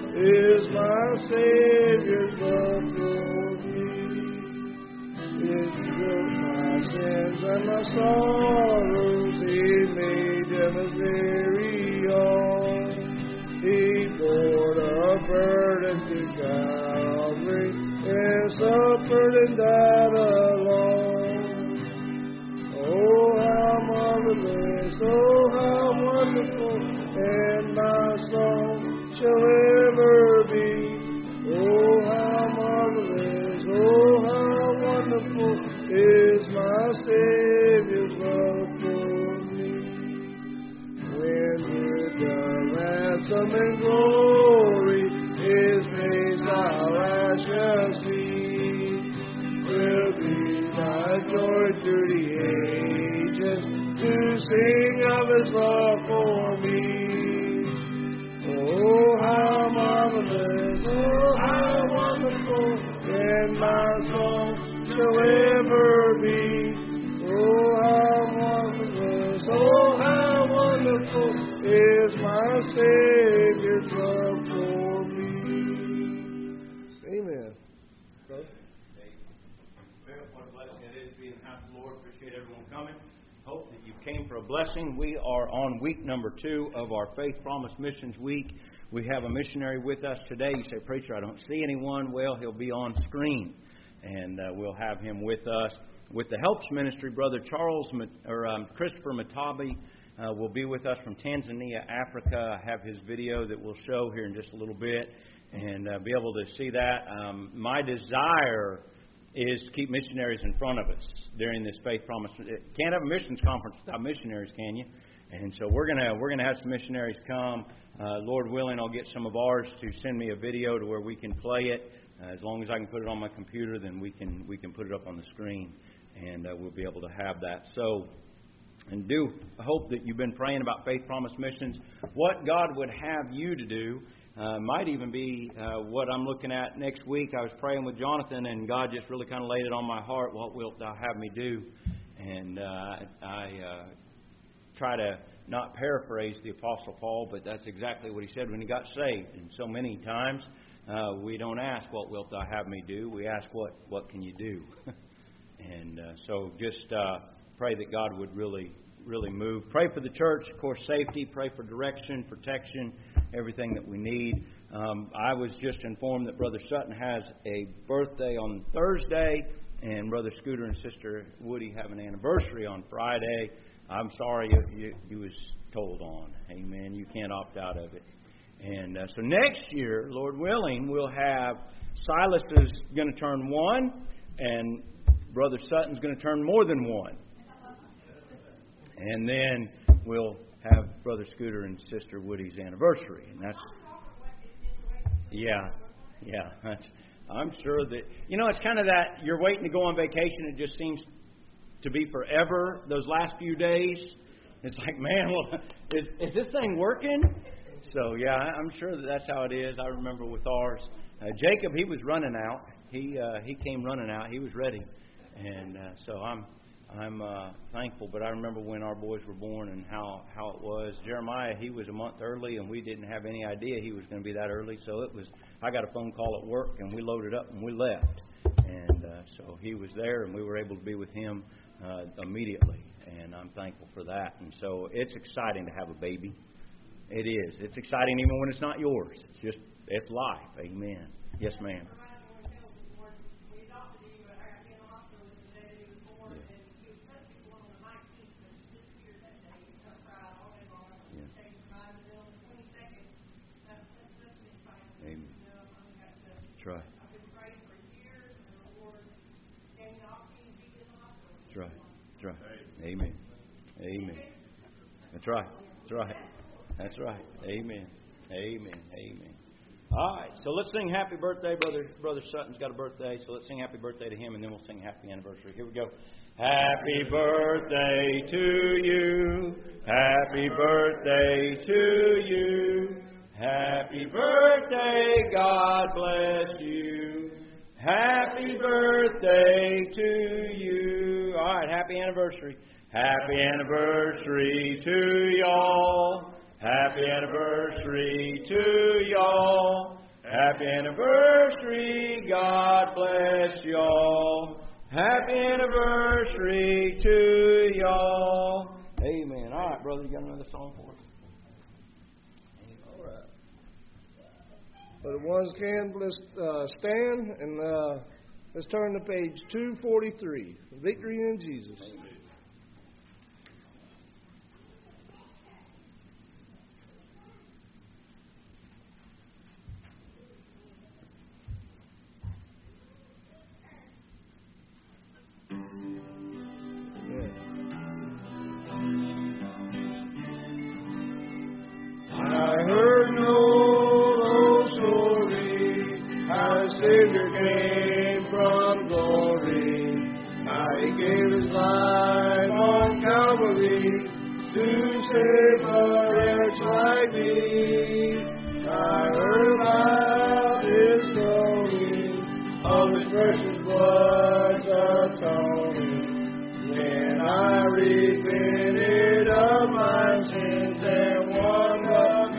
is my Savior's love for me. It took my sins and my sorrows, He made them His very own. He bore the burden to Calvary and suffered and died alone. Oh, how marvelous, oh, how wonderful, and my song shall ever be. Oh, how marvelous, oh, how wonderful is my Savior's love for me. When with the ransom and glory His face our last shall see, will be my joy to the ages to sing of His love for me. Oh, how marvelous, oh, how wonderful, and my song shall ever be. Oh, how marvelous, oh, how wonderful is my Savior's love for me. Amen. Brother? What a blessing it is to be in the house of the Lord. Appreciate everyone coming. Hope that you came for a blessing. We are on week number 2 of our Faith Promise Missions Week. We have a missionary with us today. You say, Preacher, I don't see anyone. Well, he'll be on screen, and we'll have him with us. With the Helps Ministry, Brother Christopher Matabi will be with us from Tanzania, Africa. I have his video that we'll show here in just a little bit and be able to see that. My desire is to keep missionaries in front of us during this Faith Promise. Can't have a missions conference without missionaries, can you? And so we're gonna have some missionaries come. Lord willing, I'll get some of ours to send me a video to where we can play it. As long as I can put it on my computer, then we can put it up on the screen, and we'll be able to have that. So, and do hope that you've been praying about Faith Promise Missions. What God would have you to do might even be what I'm looking at next week. I was praying with Jonathan, and God just really kind of laid it on my heart. What wilt thou have me do? And I try to not paraphrase the Apostle Paul, but that's exactly what he said when he got saved. And so many times we don't ask, what wilt thou have me do? We ask, what can you do? And so just pray that God would really move. Pray for the church, of course, safety. Pray for direction, protection, everything that we need. I was just informed that Brother Sutton has a birthday on Thursday, and Brother Scooter and Sister Woody have an anniversary on Friday. I'm sorry you was told on. Amen. You can't opt out of it. And so next year, Lord willing, we'll have Silas is going to turn 1, and Brother Sutton's going to turn more than 1. And then we'll have Brother Scooter and Sister Woody's anniversary. And that's, I'm sure that, it's kind of that you're waiting to go on vacation. It just seems to be forever. Those last few days, it's like, man, well, is this thing working? So, I'm sure that's how it is. I remember with ours. Jacob, he was running out. He came running out. He was ready. And so I'm thankful, but I remember when our boys were born and how it was. Jeremiah, he was a month early, and we didn't have any idea he was going to be that early. So I got a phone call at work, and we loaded up and we left. And so he was there, and we were able to be with him immediately. And I'm thankful for that. And so it's exciting to have a baby. It is. It's exciting even when it's not yours. It's life. Amen. Yes, ma'am. That's right. That's right. That's right. Amen. Amen. That's right. That's right. That's right. Amen. Amen. Amen. All right. So let's sing happy birthday. Brother Sutton's got a birthday, so let's sing happy birthday to him, and then we'll sing happy anniversary. Here we go. Happy birthday to you. Happy birthday to you. Happy birthday, God bless you. Happy birthday to you. All right, happy anniversary. Happy anniversary to y'all. Happy anniversary to y'all. Happy anniversary. God bless y'all. Happy anniversary to y'all. Amen. All right, brother, you got another song for us? All right. For the ones can, let's stand and let's turn to page 243. Victory in Jesus. I heard an old story, how the Savior came from glory. How He gave His life on Calvary to save a wretch like me. I heard about His story, of His precious blood's atoning. Then I repented of my sins and won the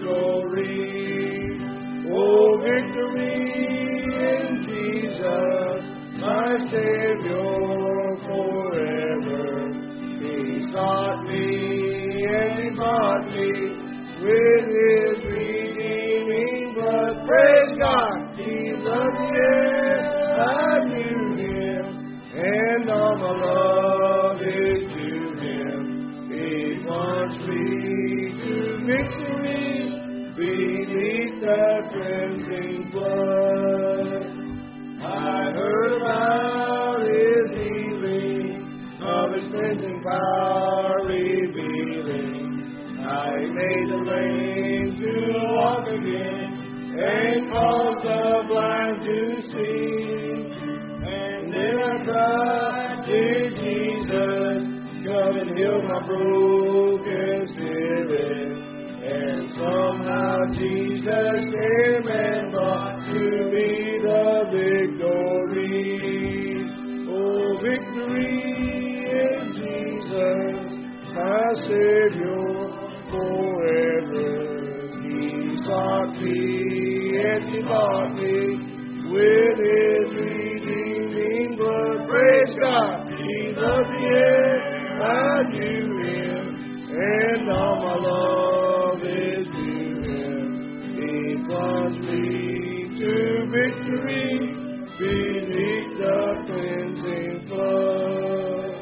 victory. Oh, victory in Jesus, my Savior forever. He sought me and He bought me with His redeeming blood. Praise God, He loved me and I knew Him. And all my love is to Him. He plunged me to victory beneath the cleansing blood. I heard about His healing, of His cleansing power revealing. How He made the lame to walk again and caused the blind to see. Then I cried, dear Jesus, come and heal my broken spirit. And somehow Jesus came and brought to me the victory. Oh, victory in Jesus, my Savior forever. He sought me and He bought me with His redeeming blood. Praise God, He loved me and I knew Him, and all my love is to Him. He plunged me to victory beneath the cleansing flood.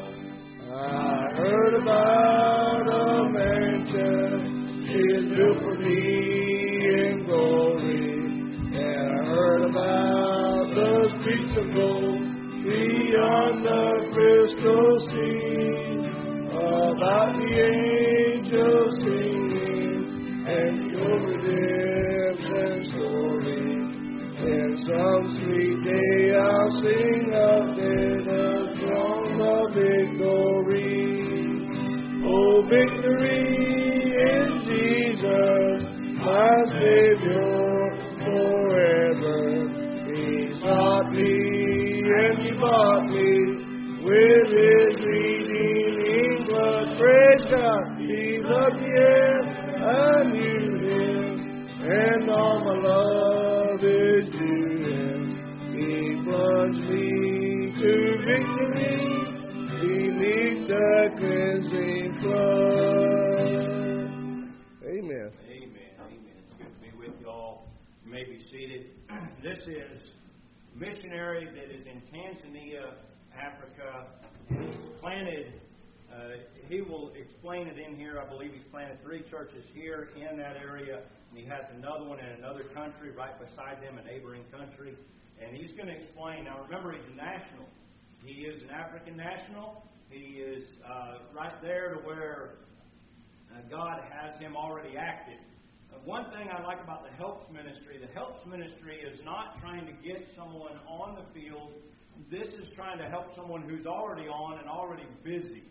I heard about a mansion He has built for me in glory, and I heard about the streets of gold beyond the crystal sea, about the angels singing and your redemption story. And some sweet day I'll sing of the throne of victory. Oh, victory in Jesus, my Savior forever. He sought me and He bought me with His redeeming blood. Praise God, He loved me and I knew Him, and all my love is to Him. He plunged me to victory beneath the cleansing flood. Amen. Amen. Amen. It's good to be with you all. You may be seated. This is a missionary that is in Tanzania, Africa, and he's planted, he will explain it in here, I believe he's planted 3 churches here in that area, and he has another one in another country right beside them, a neighboring country, and he's going to explain. Now remember, he's a national. He is an African national. He is right there to where God has him already active. One thing I like about the Helps Ministry is not trying to get someone on the field. This is trying to help someone who's already on and already busy.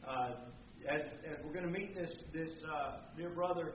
As we're going to meet this dear brother,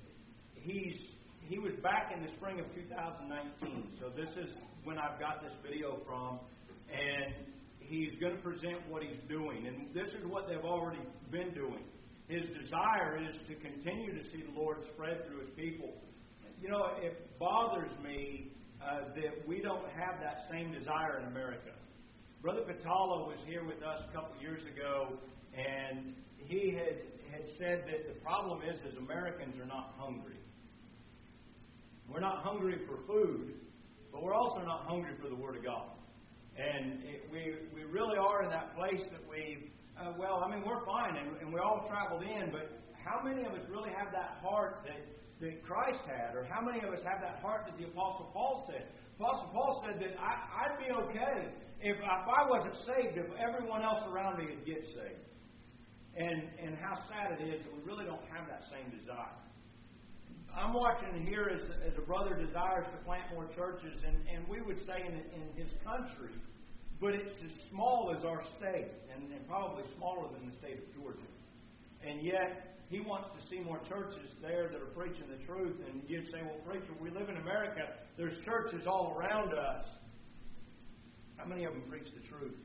he was back in the spring of 2019. So this is when I've got this video from, and he's going to present what he's doing. And this is what they've already been doing. His desire is to continue to see the Lord spread through His people. You know, it bothers me that we don't have that same desire in America. Brother Patala was here with us a couple years ago, and he had said that the problem is Americans are not hungry. We're not hungry for food, but we're also not hungry for the Word of God. And we really are in that place that we're fine, and we all traveled in, but how many of us really have that heart that Christ had? Or how many of us have that heart that the Apostle Paul said? Apostle Paul said that I'd be okay if I wasn't saved, if everyone else around me would get saved. And how sad it is that we really don't have that same desire. I'm watching here as a brother desires to plant more churches, and we would say in his country, but it's as small as our state, and probably smaller than the state of Georgia. And yet, he wants to see more churches there that are preaching the truth. And you'd say, well, preacher, we live in America. There's churches all around us. How many of them preach the truth?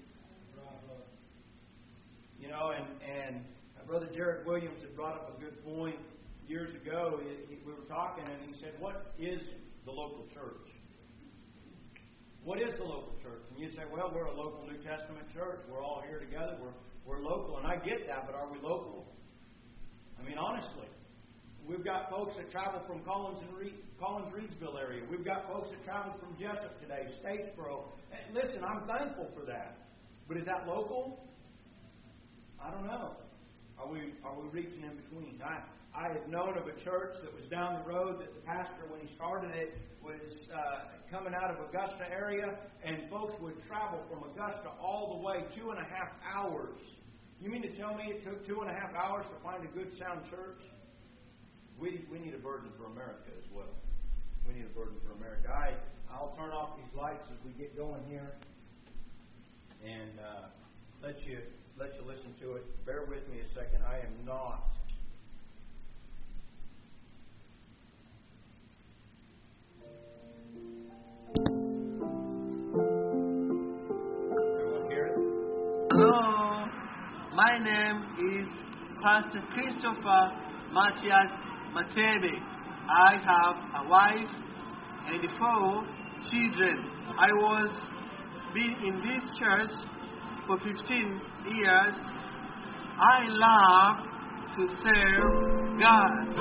You know, and Brother Jared Williams had brought up a good point years ago. We were talking, and he said, what is the local church? What is the local church? And you say, well, we're a local New Testament church. We're all here together. We're local. And I get that, but are we local? I mean, honestly, we've got folks that travel from Collins-Reedsville area. We've got folks that travel from Jessup today, Statesboro. And listen, I'm thankful for that. But is that local? I don't know. Are we reaching in between? I had known of a church that was down the road that the pastor, when he started it, was coming out of Augusta area, and folks would travel from Augusta all the way 2.5 hours. You mean to tell me it took 2.5 hours to find a good, sound church? We need a burden for America as well. We need a burden for America. I'll turn off these lights as we get going here, and let you listen to it. Bear with me a second. I am not. Everyone hear it? Hello, my name is Pastor Christopher Matthias Matebe. I have a wife and 4 children. I was been in this church for 15 years. I love to serve God.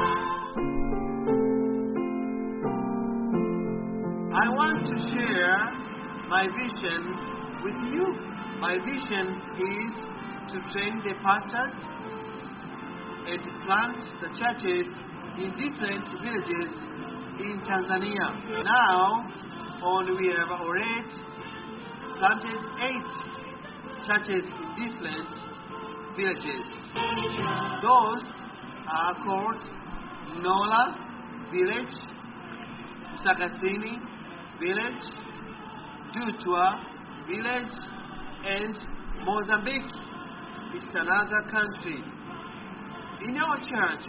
I want to share my vision with you. My vision is to train the pastors and to plant the churches in different villages in Tanzania. Now, we have already planted 8 churches in different villages. Those are called Nola Village, Sakasini Village, Dutwa Village, and Mozambique. It's another country. In our church,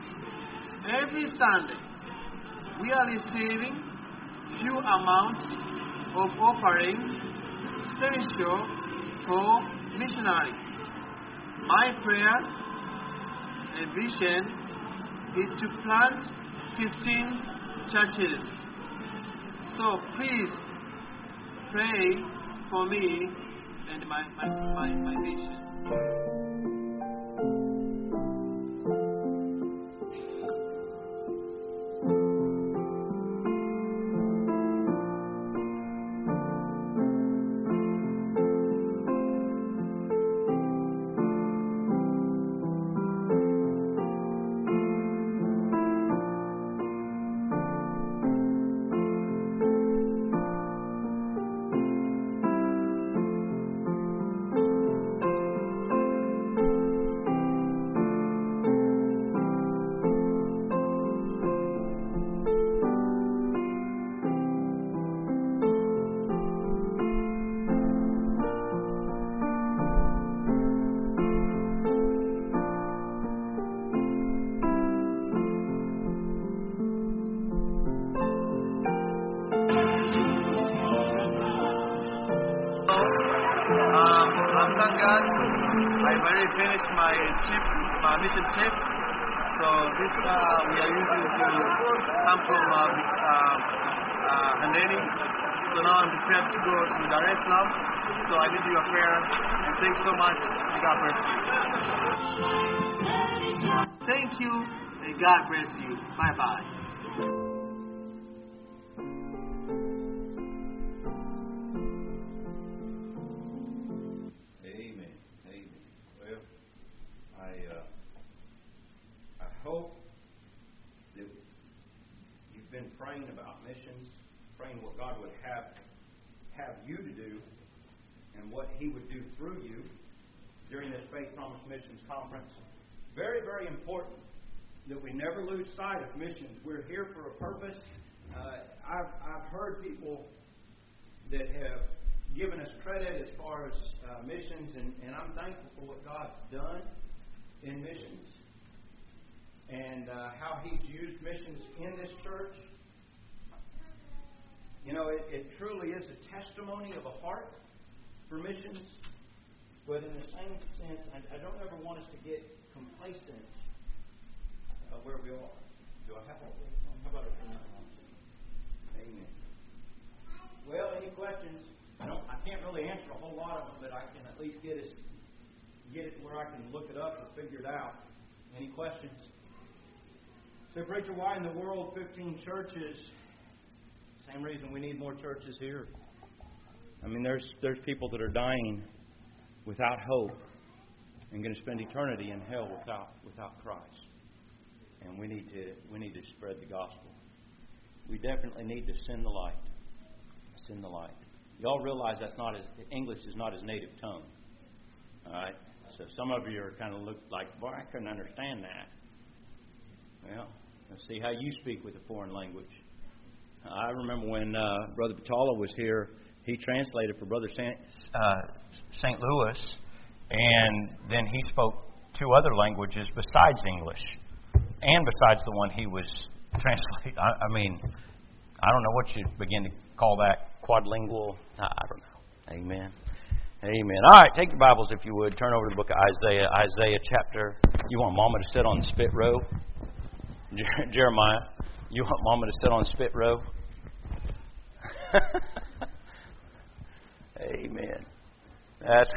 every Sunday, we are receiving few amounts of offering essential for missionaries. My prayer and vision is to plant 15 churches. So please pray for me and my vision. After God, I already finished my mission tape. So this we are using to come from Handeni. So now I'm prepared to go to Dar es Salaam. So I need your prayer. And thanks so much. May God bless you. Thank you. May God bless you. Bye-bye. Hope that you've been praying about missions, praying what God would have you to do and what He would do through you during this Faith Promise Missions Conference. Very, very important that we never lose sight of missions. We're here for a purpose. I've heard people that have given us credit as far as missions, and I'm thankful for what God's done in missions. And how He's used missions in this church. You know, it truly is a testimony of a heart for missions. But in the same sense, I don't ever want us to get complacent where we are. Do I have all this? How about it? Amen. Well, any questions? I can't really answer a whole lot of them, but I can at least get it to where I can look it up or figure it out. Any questions? So, preacher, why in the world 15 churches? Same reason we need more churches here. I mean, there's people that are dying without hope and going to spend eternity in hell without Christ. And we need to spread the gospel. We definitely need to send the light. Send the light. Y'all realize English is not his native tongue. All right. So some of you are kind of look like, boy, I couldn't understand that. Well, let's see how you speak with a foreign language. I remember when Brother Batala was here, he translated for Brother St. Louis, and then he spoke 2 other languages besides English, and besides the one he was translating. I mean, I don't know what you begin to call that, quadlingual. I don't know. Amen. Amen. All right, take your Bibles if you would. Turn over to the book of Isaiah. Isaiah chapter. You want Mama to sit on the spit row? Jeremiah, you want Mama to sit on the spit row? Amen. That's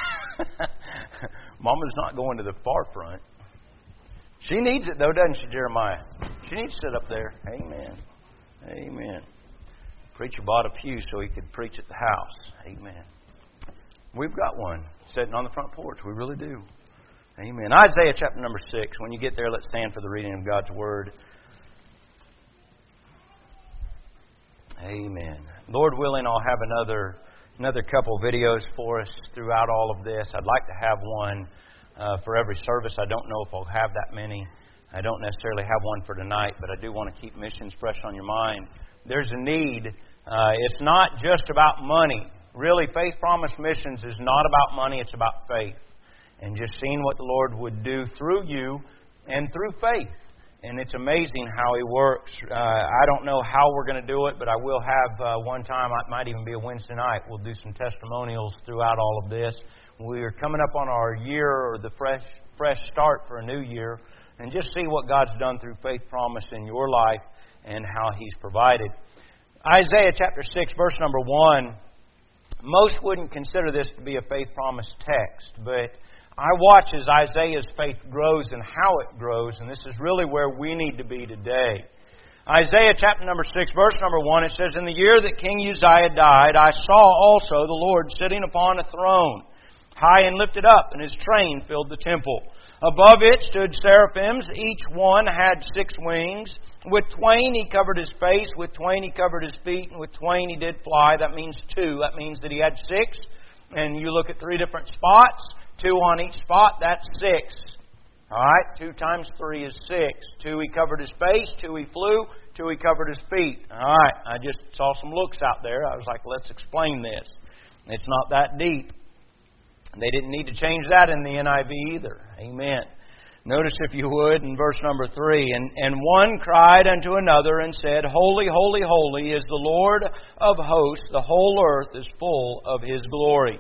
Mama's not going to the far front. She needs it though, doesn't she, Jeremiah? She needs to sit up there. Amen. Amen. Preacher bought a pew so he could preach at the house. Amen. We've got one sitting on the front porch. We really do. Amen. Isaiah chapter number 6. When you get there, let's stand for the reading of God's Word. Amen. Lord willing, I'll have another couple videos for us throughout all of this. I'd like to have one for every service. I don't know if I'll have that many. I don't necessarily have one for tonight, but I do want to keep missions fresh on your mind. There's a need. It's not just about money. Really, Faith Promise Missions is not about money. It's about faith. And just seeing what the Lord would do through you and through faith. And it's amazing how He works. I don't know how we're going to do it, but I will have one time, it might even be a Wednesday night, we'll do some testimonials throughout all of this. We are coming up on our year, or the fresh start for a new year, and just see what God's done through Faith Promise in your life and how He's provided. Isaiah chapter 6, verse number 1. Most wouldn't consider this to be a Faith Promise text, but I watch as Isaiah's faith grows and how it grows, and this is really where we need to be today. Isaiah chapter number 6, verse number 1, it says, "In the year that King Uzziah died, I saw also the Lord sitting upon a throne, high and lifted up, and His train filled the temple. Above it stood seraphims, each one had 6 wings. With twain He covered His face, with twain He covered His feet, and with twain He did fly." That means 2. That means that He had 6. And you look at 3 different spots, 2 on each spot, that's 6. Alright, 2 times 3 is 6. 2 He covered His face, 2 He flew, 2 He covered His feet. Alright, I just saw some looks out there. I was like, let's explain this. It's not that deep. They didn't need to change that in the NIV either. Amen. Notice, if you would, in verse number 3, And one cried unto another and said, Holy, holy, holy is the Lord of hosts. The whole earth is full of His glory.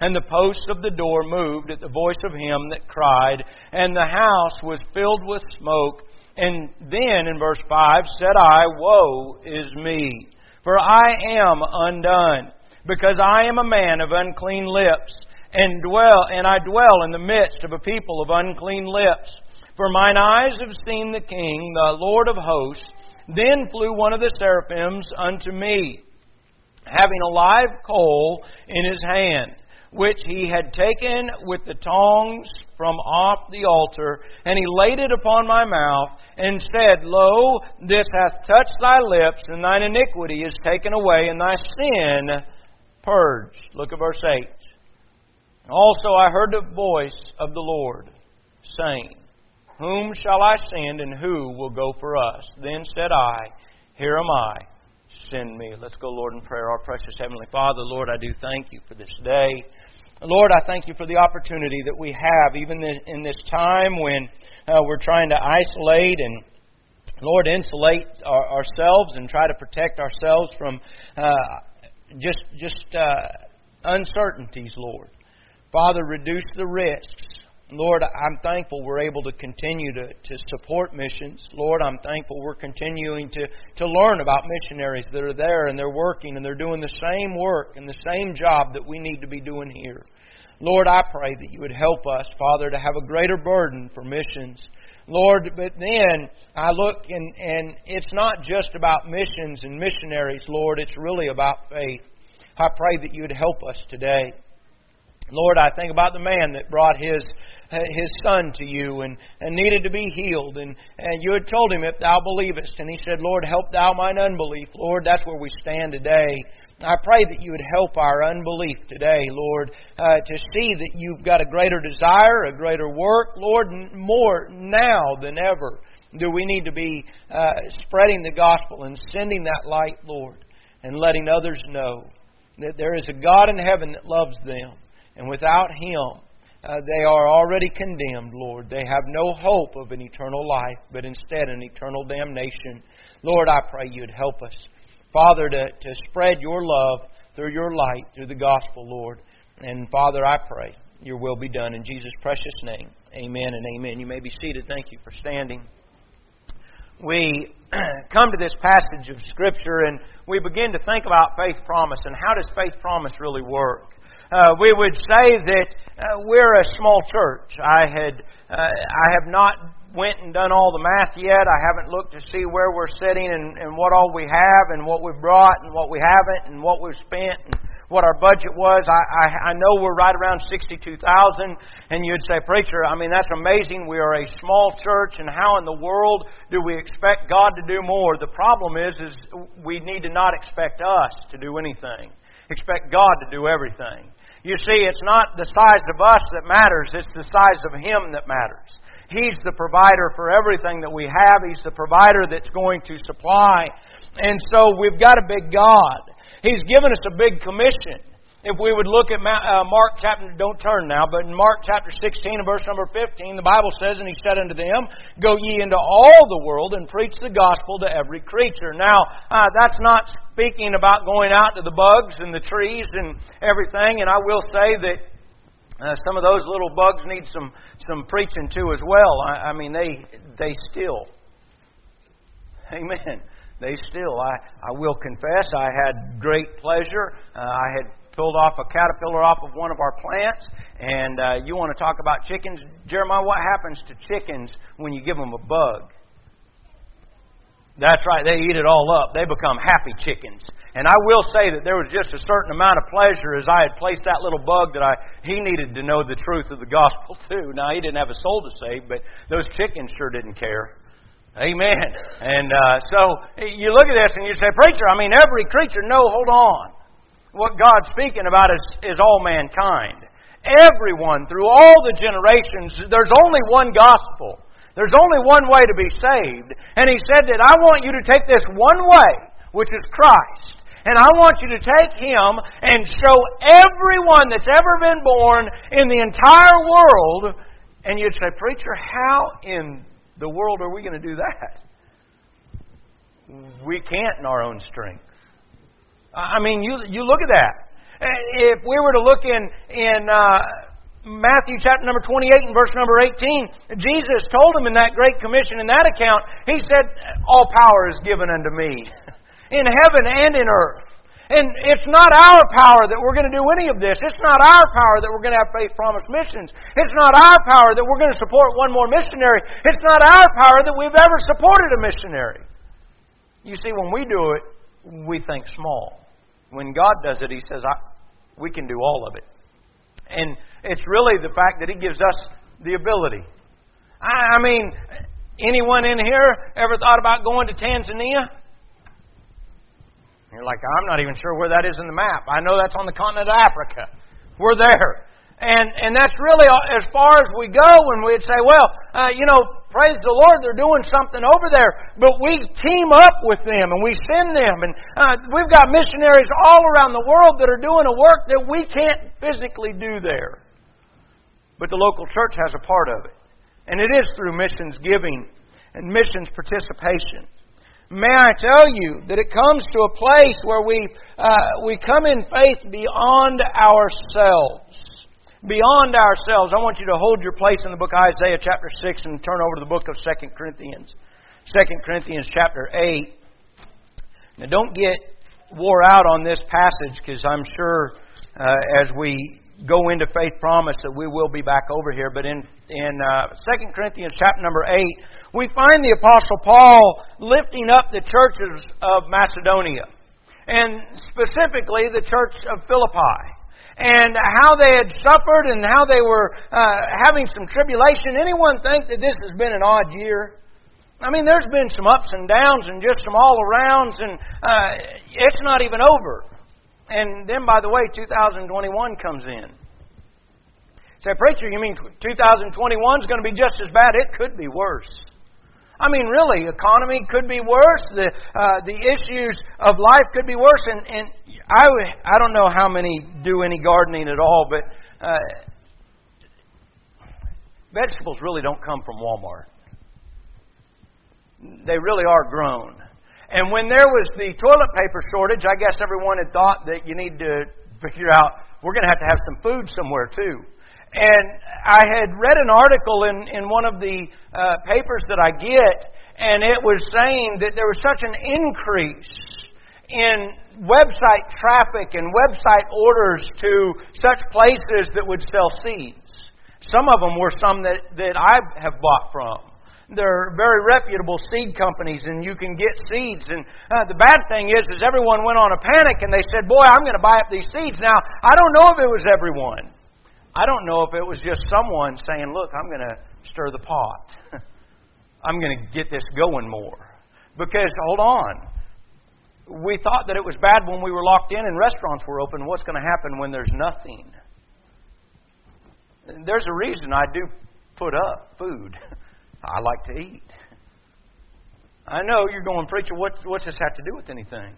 And the posts of the door moved at the voice of him that cried, and the house was filled with smoke. And then, in verse 5, said I, Woe is me, for I am undone, because I am a man of unclean lips, and I dwell in the midst of a people of unclean lips. For mine eyes have seen the King, the Lord of hosts. Then flew one of the seraphims unto me, having a live coal in his hand, which he had taken with the tongs from off the altar, and he laid it upon my mouth, and said, Lo, this hath touched thy lips, and thine iniquity is taken away, and thy sin purged. Look at verse 8. Also I heard the voice of the Lord, saying, Whom shall I send, and who will go for us? Then said I, Here am I, send me. Let's go, Lord, in prayer. Our precious Heavenly Father, Lord, I do thank You for this day. Lord, I thank You for the opportunity that we have, even in this time when we're trying to isolate and, Lord, insulate ourselves and try to protect ourselves from uncertainties, Lord. Father, reduce the risks. Lord, I'm thankful we're able to continue to support missions. Lord, I'm thankful we're continuing to learn about missionaries that are there and they're working and they're doing the same work and the same job that we need to be doing here. Lord, I pray that You would help us, Father, to have a greater burden for missions. Lord, but then I look and it's not just about missions and missionaries, Lord. It's really about faith. I pray that You would help us today. Lord, I think about the man that brought his son to You and needed to be healed. And You had told him, If thou believest. And he said, Lord, help thou mine unbelief. Lord, that's where we stand today. I pray that You would help our unbelief today, Lord, to see that You've got a greater desire, a greater work. Lord, more now than ever do we need to be spreading the gospel and sending that light, Lord, and letting others know that there is a God in heaven that loves them. And without Him, they are already condemned, Lord. They have no hope of an eternal life, but instead an eternal damnation. Lord, I pray You'd help us, Father, to spread Your love through Your light, through the gospel, Lord. And Father, I pray Your will be done in Jesus' precious name. Amen and amen. You may be seated. Thank you for standing. We come to this passage of Scripture and we begin to think about faith promise and how does faith promise really work? We would say that we're a small church. I have not went and done all the math yet. I haven't looked to see where we're sitting and what all we have and what we've brought and what we haven't and what we've spent and what our budget was. I know we're right around $62,000, and you'd say, Preacher, I mean, that's amazing. We are a small church, and how in the world do we expect God to do more? The problem is we need to not expect us to do anything. Expect God to do everything. You see, it's not the size of us that matters, it's the size of Him that matters. He's the provider for everything that we have. He's the provider that's going to supply. And so we've got a big God. He's given us a big commission. If we would look at Mark chapter, don't turn now, but in Mark chapter 16 and verse number 15, the Bible says, And He said unto them, Go ye into all the world and preach the gospel to every creature. Now, that's not speaking about going out to the bugs and the trees and everything, and I will say that some of those little bugs need some preaching too as well. I mean, they still. Amen. They still. I will confess, I had great pleasure. I had pulled off a caterpillar off of one of our plants, and you want to talk about chickens? Jeremiah, what happens to chickens when you give them a bug? That's right, they eat it all up. They become happy chickens. And I will say that there was just a certain amount of pleasure as I had placed that little bug that he needed to know the truth of the gospel too. Now, he didn't have a soul to save, but those chickens sure didn't care. Amen. And so you look at this and you say, Preacher, I mean, every creature, no, hold on. What God's speaking about is all mankind. Everyone, through all the generations, there's only one gospel. There's only one way to be saved. And He said that I want you to take this one way, which is Christ. And I want you to take Him and show everyone that's ever been born in the entire world. And you'd say, Preacher, how in the world are we going to do that? We can't in our own strength. I mean, you look at that. if we were to look in Matthew chapter number 28 and verse number 18, Jesus told him in that Great Commission, in that account, He said, all power is given unto me, in heaven and in earth. And it's not our power that we're going to do any of this. It's not our power that we're going to have Faith Promise Missions. It's not our power that we're going to support one more missionary. It's not our power that we've ever supported a missionary. You see, when we do it, we think small. When God does it, He says, we can do all of it. And it's really the fact that He gives us the ability. I mean, anyone in here ever thought about going to Tanzania? You're like, I'm not even sure where that is in the map. I know that's on the continent of Africa. We're there. And that's really as far as we go when we'd say, well, praise the Lord, they're doing something over there. But we team up with them and we send them. And we've got missionaries all around the world that are doing a work that we can't physically do there. But the local church has a part of it. And it is through missions giving and missions participation. May I tell you that it comes to a place where we come in faith beyond ourselves. Beyond ourselves. I want you to hold your place in the book of Isaiah chapter 6 and turn over to the book of 2 Corinthians. 2 Corinthians chapter 8. Now don't get wore out on this passage, because I'm sure as we go into Faith Promise that we will be back over here. But in 2 Corinthians chapter number 8, we find the Apostle Paul lifting up the churches of Macedonia, and specifically the church of Philippi, and how they had suffered and how they were having some tribulation. Anyone think that this has been an odd year? I mean, there's been some ups and downs and just some all-arounds, and it's not even over. And then, by the way, 2021 comes in. Say, preacher, you mean 2021 is going to be just as bad? It could be worse. I mean, really, economy could be worse. The issues of life could be worse. And I don't know how many do any gardening at all, but vegetables really don't come from Walmart. They really are grown. And when there was the toilet paper shortage, I guess everyone had thought that you need to figure out, we're going to have some food somewhere too. And I had read an article in one of the papers that I get, and it was saying that there was such an increase in website traffic and website orders to such places that would sell seeds. Some of them were some that I have bought from. They're very reputable seed companies, and you can get seeds. And the bad thing is everyone went on a panic, and they said, boy, I'm going to buy up these seeds. Now, I don't know if it was everyone. I don't know if it was just someone saying, look, I'm going to stir the pot. I'm going to get this going more. Because, hold on, we thought that it was bad when we were locked in and restaurants were open. What's going to happen when there's nothing? There's a reason I do put up food. I like to eat. I know you're going, preacher, what's this have to do with anything?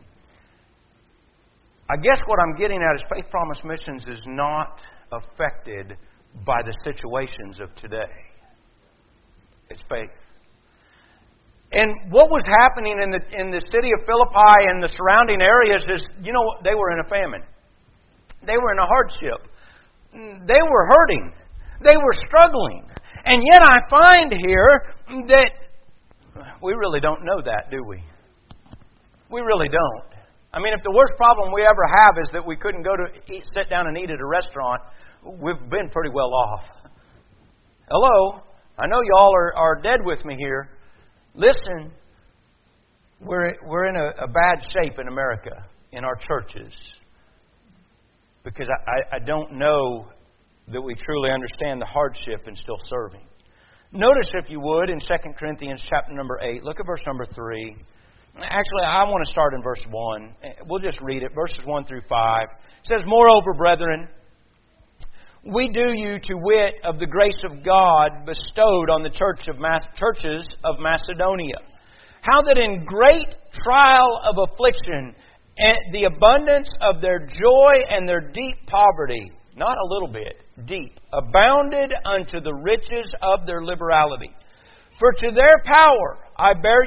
I guess what I'm getting at is Faith Promise Missions is not affected by the situations of today. It's faith. And what was happening in the city of Philippi and the surrounding areas is, they were in a famine. They were in a hardship. They were hurting. They were struggling. And yet I find here that we really don't know that, do we? We really don't. I mean, if the worst problem we ever have is that we couldn't go to sit down and eat at a restaurant, we've been pretty well off. Hello? I know you all are dead with me here. Listen, we're in a bad shape in America, in our churches, because I don't know that we truly understand the hardship in still serving. Notice, if you would, in 2 Corinthians chapter number 8, look at verse number 3. Actually, I want to start in verse 1. We'll just read it, verses 1 through 5. It says, "Moreover, brethren, we do you to wit of the grace of God bestowed on the churches of Macedonia, how that in great trial of affliction, the abundance of their joy and their deep poverty," not a little bit, deep, "abounded unto the riches of their liberality. For to their power I bear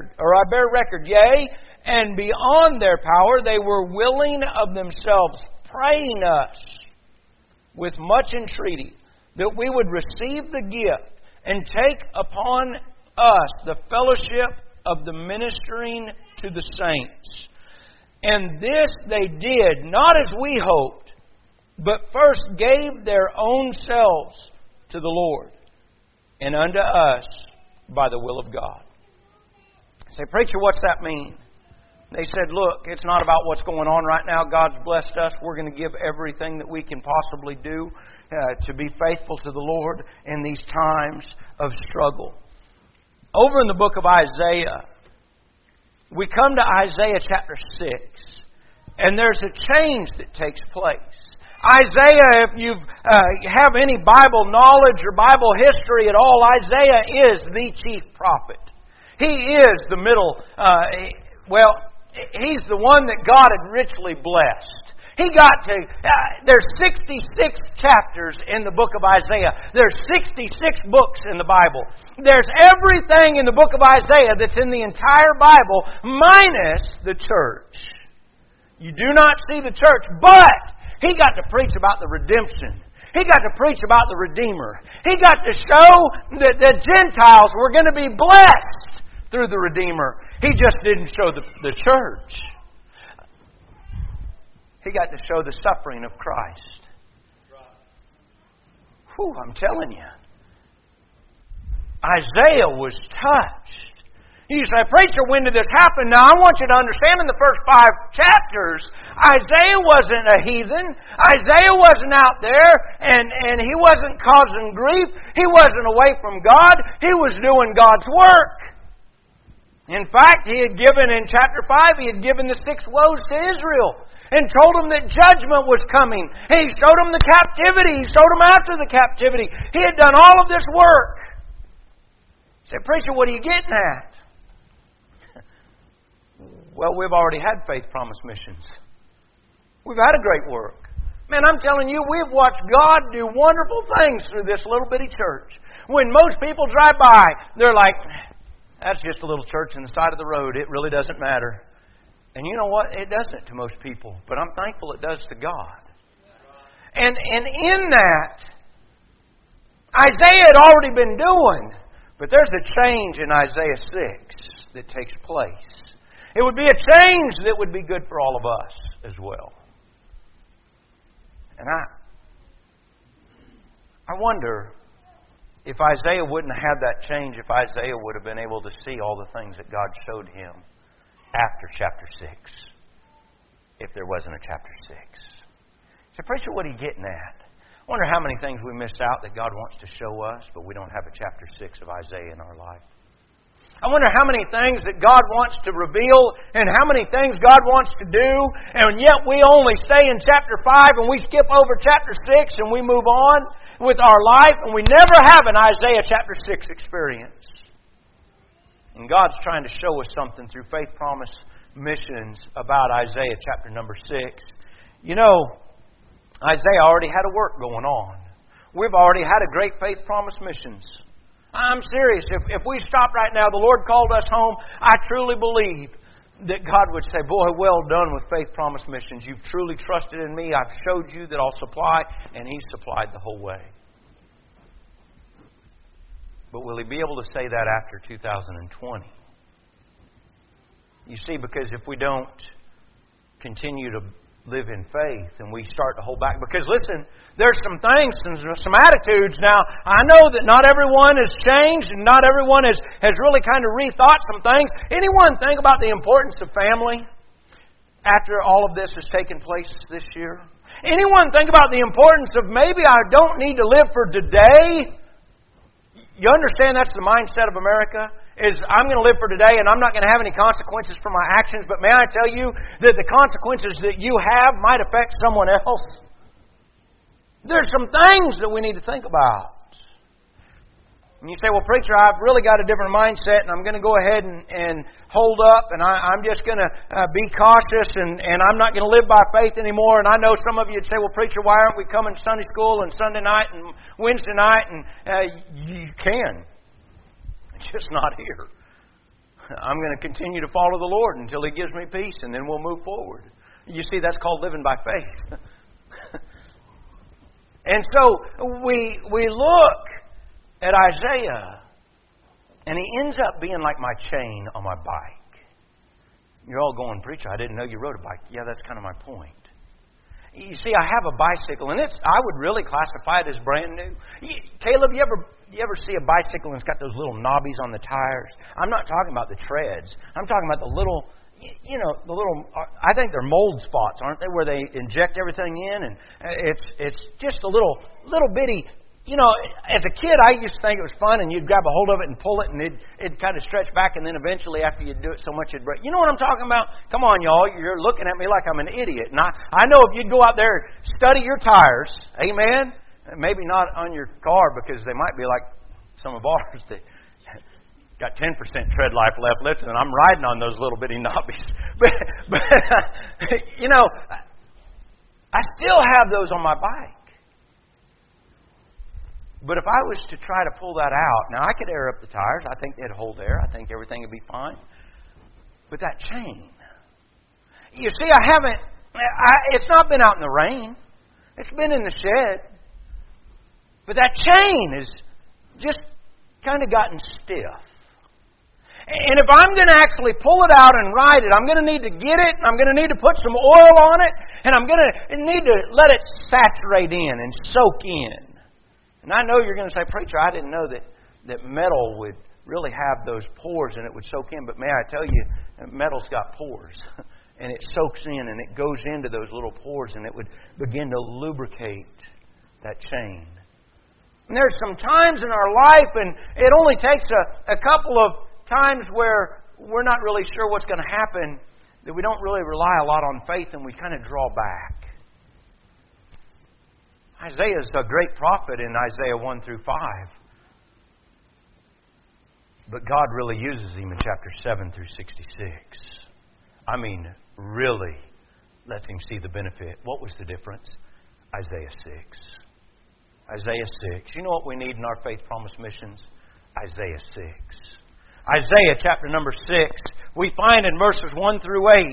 record, yea, and beyond their power they were willing of themselves praying us with much entreaty that we would receive the gift and take upon us the fellowship of the ministering to the saints. And this they did, not as we hoped, but first gave their own selves to the Lord, and unto us by the will of God. I say, preacher, what's that mean? They said, look, it's not about what's going on right now. God's blessed us. We're going to give everything that we can possibly do to be faithful to the Lord in these times of struggle. Over in the book of Isaiah, we come to Isaiah chapter 6, and there's a change that takes place. Isaiah, if you have any Bible knowledge or Bible history at all, Isaiah is the chief prophet. He is the middle, he's the one that God had richly blessed. He got to, there's 66 chapters in the book of Isaiah. There's 66 books in the Bible. There's everything in the book of Isaiah that's in the entire Bible, minus the church. You do not see the church, but he got to preach about the redemption. He got to preach about the Redeemer. He got to show that the Gentiles were going to be blessed through the Redeemer. He just didn't show the church. He got to show the suffering of Christ. Whew, I'm telling you. Isaiah was touched. You say, preacher, when did this happen? Now, I want you to understand in the first 5 chapters, Isaiah wasn't a heathen. Isaiah wasn't out there, and he wasn't causing grief. He wasn't away from God. He was doing God's work. In fact, he had given, in chapter 5, he had given the 6 woes to Israel and told them that judgment was coming. He showed them the captivity. He showed them after the captivity. He had done all of this work. He said, preacher, what are you getting at? Well, we've already had Faith Promise Missions. We've had a great work. Man, I'm telling you, we've watched God do wonderful things through this little bitty church. When most people drive by, they're like, that's just a little church on the side of the road. It really doesn't matter. And you know what? It doesn't to most people. But I'm thankful it does to God. And in that, Isaiah had already been doing. But there's a change in Isaiah 6 that takes place. It would be a change that would be good for all of us as well. And I wonder if Isaiah wouldn't have had that change, if Isaiah would have been able to see all the things that God showed him after chapter 6, if there wasn't a chapter 6. So, preacher, what are you getting at? I wonder how many things we miss out that God wants to show us, but we don't have a chapter 6 of Isaiah in our life. I wonder how many things that God wants to reveal and how many things God wants to do, and yet we only stay in chapter 5 and we skip over chapter 6 and we move on with our life, and we never have an Isaiah chapter 6 experience. And God's trying to show us something through Faith Promise Missions about Isaiah chapter number 6. You know, Isaiah already had a work going on. We've already had a great Faith Promise Missions. I'm serious. If we stop right now, the Lord called us home, I truly believe that God would say, boy, well done with Faith Promise Missions. You've truly trusted in me. I've showed you that I'll supply, and He's supplied the whole way. But will He be able to say that after 2020? You see, because if we don't continue to live in faith and we start to hold back, because listen, there's some things and some attitudes. Now, I know that not everyone has changed and not everyone has really kind of rethought some things. Anyone think about the importance of family after all of this has taken place this year? Anyone think about the importance of maybe I don't need to live for today? You understand that's the mindset of America? Is I'm going to live for today and I'm not going to have any consequences for my actions, but may I tell you that the consequences that you have might affect someone else? There's some things that we need to think about. And you say, well, preacher, I've really got a different mindset and I'm going to go ahead and hold up and I'm just going to be cautious and I'm not going to live by faith anymore. And I know some of you would say, well, preacher, why aren't we coming to Sunday school and Sunday night and Wednesday night? And you can. It's just not here. I'm going to continue to follow the Lord until He gives me peace and then we'll move forward. You see, that's called living by faith. And so we look at Isaiah, and he ends up being like my chain on my bike. You're all going, "Preacher, I didn't know you rode a bike." Yeah, that's kind of my point. You see, I have a bicycle, and I would really classify it as brand new. Caleb, you ever see a bicycle and it's got those little knobbies on the tires? I'm not talking about the treads. I'm talking about the little, I think they're mold spots, aren't they, where they inject everything in, and it's just a little bitty. As a kid, I used to think it was fun, and you'd grab a hold of it and pull it, and it'd kind of stretch back, and then eventually, after you'd do it so much, it'd break. You know what I'm talking about? Come on, y'all. You're looking at me like I'm an idiot. And I know if you'd go out there and study your tires, amen, maybe not on your car, because they might be like some of ours that got 10% tread life left, and I'm riding on those little bitty knobbies. But I still have those on my bike. But if I was to try to pull that out, now I could air up the tires. I think they'd hold air. I think everything would be fine. But that chain, you see, it's not been out in the rain. It's been in the shed. But that chain has just kind of gotten stiff. And if I'm going to actually pull it out and ride it, I'm going to need to get it, and I'm going to need to put some oil on it, and I'm going to need to let it saturate in and soak in. And I know you're going to say, "Preacher, I didn't know that metal would really have those pores and it would soak in." But may I tell you, metal's got pores. And it soaks in and it goes into those little pores and it would begin to lubricate that chain. And there's some times in our life, and it only takes a couple of times where we're not really sure what's going to happen, that we don't really rely a lot on faith and we kind of draw back. Isaiah is a great prophet in Isaiah 1 through 5. But God really uses him in chapter 7 through 66. I mean, really lets him see the benefit. What was the difference? Isaiah 6. Isaiah 6. You know what we need in our Faith Promise missions? Isaiah 6. Isaiah chapter number 6. We find in verses 1 through 8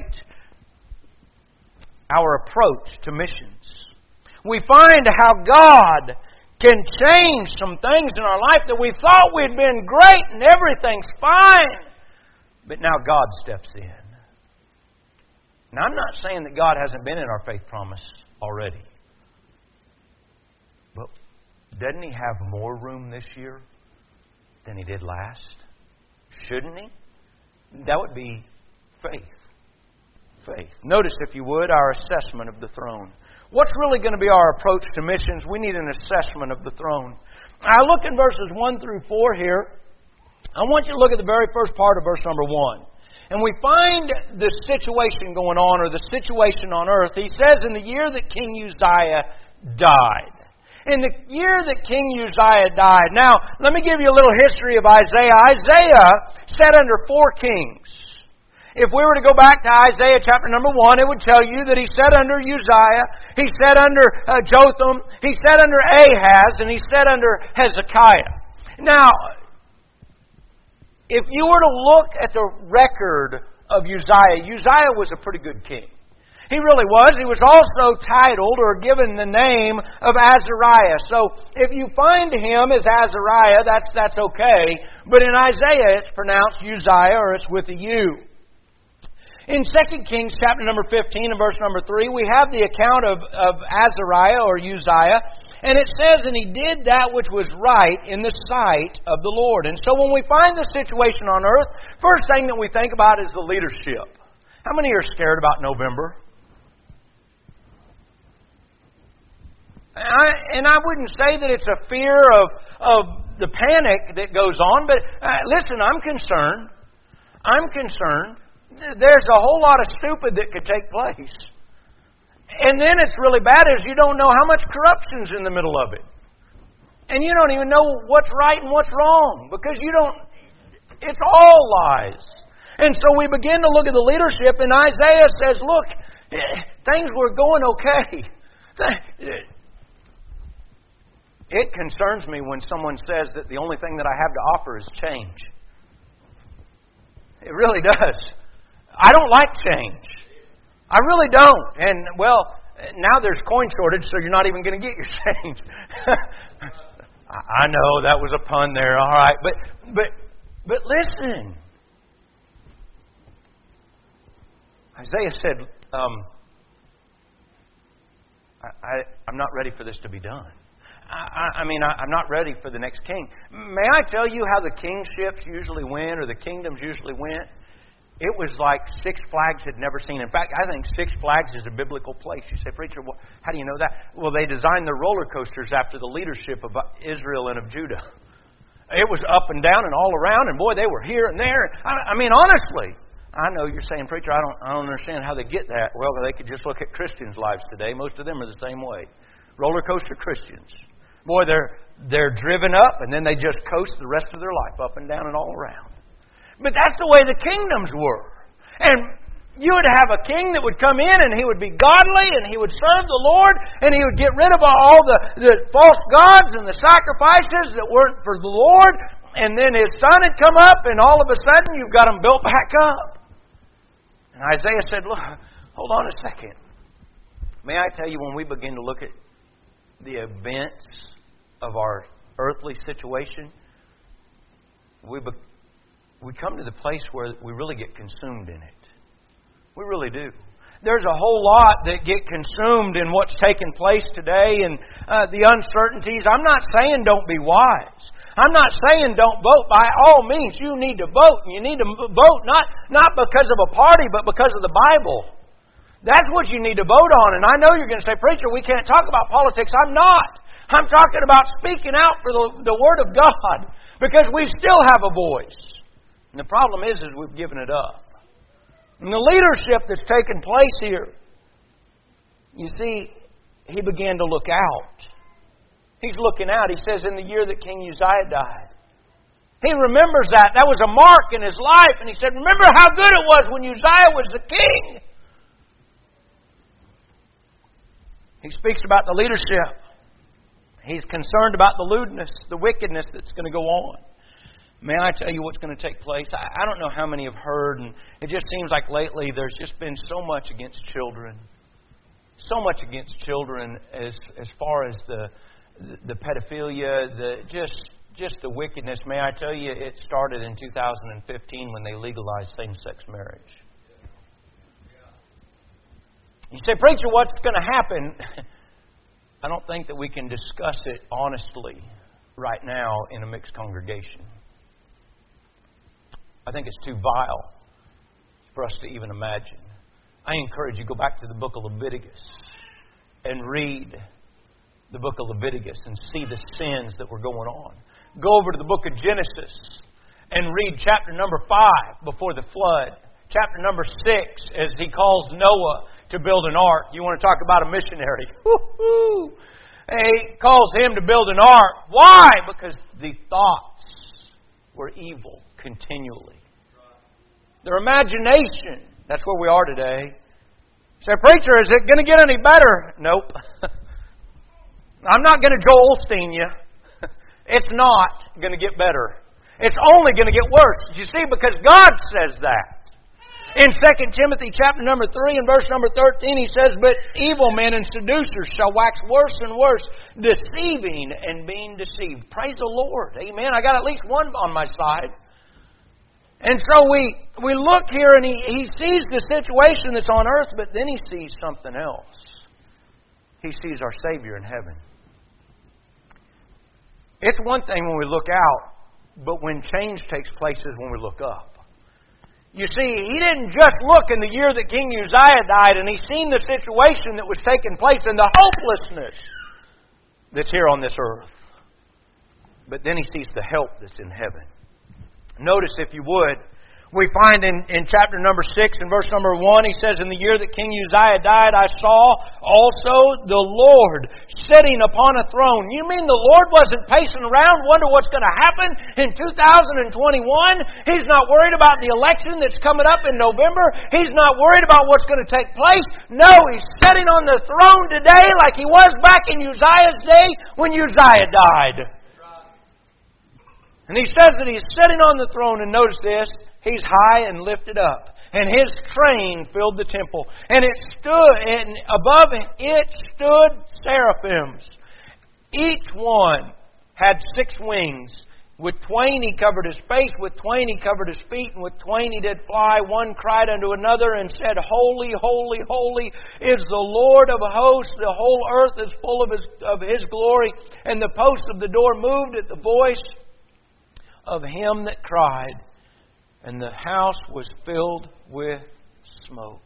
our approach to missions. We find how God can change some things in our life that we thought we'd been great and everything's fine. But now God steps in. Now, I'm not saying that God hasn't been in our Faith Promise already. But doesn't He have more room this year than He did last? Shouldn't He? That would be faith. Faith. Notice, if you would, our assessment of the throne. What's really going to be our approach to missions? We need an assessment of the throne. I look in verses 1 through 4 here. I want you to look at the very first part of verse number 1. And we find the situation going on, or the situation on earth. He says, in the year that King Uzziah died. In the year that King Uzziah died. Now, let me give you a little history of Isaiah. Isaiah sat under 4 kings. If we were to go back to Isaiah chapter number 1, it would tell you that he sat under Uzziah, he sat under Jotham, he sat under Ahaz, and he sat under Hezekiah. Now, if you were to look at the record of Uzziah, Uzziah was a pretty good king. He really was. He was also titled or given the name of Azariah. So if you find him as Azariah, that's okay. But in Isaiah, it's pronounced Uzziah, or it's with a U. In 2 Kings chapter number 15 and verse number 3, we have the account of Azariah or Uzziah. And it says, and he did that which was right in the sight of the Lord. And so when we find this situation on earth, first thing that we think about is the leadership. How many are scared about November? And I wouldn't say that it's a fear of the panic that goes on, but listen, I'm concerned. I'm concerned. There's a whole lot of stupid that could take place. And then it's really bad is you don't know how much corruption's in the middle of it. And you don't even know what's right and what's wrong. Because it's all lies. And so we begin to look at the leadership, and Isaiah says, look, things were going okay. It concerns me when someone says that the only thing that I have to offer is change. It really does. I don't like change. I really don't. And, well, now there's coin shortage, so you're not even going to get your change. I know that was a pun there, all right. But listen. Isaiah said, I'm not ready for this to be done. I'm not ready for the next king. May I tell you how the kingships usually win, or the kingdoms usually win? It was like Six Flags had never seen. In fact, I think Six Flags is a biblical place. You say, preacher, how do you know that? Well, they designed their roller coasters after the leadership of Israel and of Judah. It was up and down and all around, and boy, they were here and there. Honestly, I know you're saying, preacher, I don't understand how they get that. Well, they could just look at Christians' lives today. Most of them are the same way. Roller coaster Christians. Boy, they're driven up, and then they just coast the rest of their life, up and down and all around. But that's the way the kingdoms were. And you would have a king that would come in, and he would be godly, and he would serve the Lord, and he would get rid of all the false gods and the sacrifices that weren't for the Lord. And then his son had come up, and all of a sudden you've got them built back up. And Isaiah said, look, hold on a second. May I tell you, when we begin to look at the events of our earthly situation, we come to the place where we really get consumed in it. We really do. There's a whole lot that get consumed in what's taking place today and the uncertainties. I'm not saying don't be wise. I'm not saying don't vote. By all means, you need to vote. And you need to vote not because of a party, but because of the Bible. That's what you need to vote on. And I know you're going to say, preacher, we can't talk about politics. I'm not. I'm talking about speaking out for the Word of God, because we still have a voice. And the problem is we've given it up. And the leadership that's taken place here, you see, he began to look out. He's looking out. He says, in the year that King Uzziah died. He remembers that. That was a mark in his life. And he said, remember how good it was when Uzziah was the king. He speaks about the leadership. He's concerned about the lewdness, the wickedness that's going to go on. May I tell you what's going to take place? I don't know how many have heard, and it just seems like lately there's just been so much against children. So much against children as far as the pedophilia, just the wickedness. May I tell you, it started in 2015 when they legalized same-sex marriage. You say, preacher, what's going to happen? I don't think that we can discuss it honestly right now in a mixed congregation. I think it's too vile for us to even imagine. I encourage you, go back to the book of Leviticus and read the book of Leviticus and see the sins that were going on. Go over to the book of Genesis and read chapter number 5 before the flood. Chapter number 6 as he calls Noah to build an ark. You want to talk about a missionary. Woo-hoo. He calls him to build an ark. Why? Because the thoughts were evil continually. Their imagination. That's where we are today. Say, preacher, is it going to get any better? Nope. I'm not going to Joel Osteen you. It's not going to get better. It's only going to get worse. You see, because God says that. In 2 Timothy chapter number 3 and verse number 13, he says, but evil men and seducers shall wax worse and worse, deceiving and being deceived. Praise the Lord. Amen. I got at least one on my side. And so we look here and he sees the situation that's on earth, but then he sees something else. He sees our Savior in heaven. It's one thing when we look out, but when change takes place is when we look up. You see, he didn't just look in the year that King Uzziah died and he seen the situation that was taking place and the hopelessness that's here on this earth. But then he sees the help that's in heaven. Notice, if you would, we find in chapter number 6 and verse number 1, he says, in the year that King Uzziah died, I saw also the Lord sitting upon a throne. You mean the Lord wasn't pacing around, wonder what's going to happen in 2021? He's not worried about the election that's coming up in November. He's not worried about what's going to take place. No, he's sitting on the throne today like he was back in Uzziah's day when Uzziah died. And he says that he's sitting on the throne, and notice this, he's high and lifted up. and His train filled the temple. And above it stood seraphims. Each one had 6 wings. With twain He covered His face, with twain He covered His feet, and with twain He did fly. One cried unto another and said, Holy, holy, holy is the Lord of hosts. The whole earth is full of His glory. And the posts of the door moved at the voice of Him that cried. And the house was filled with smoke.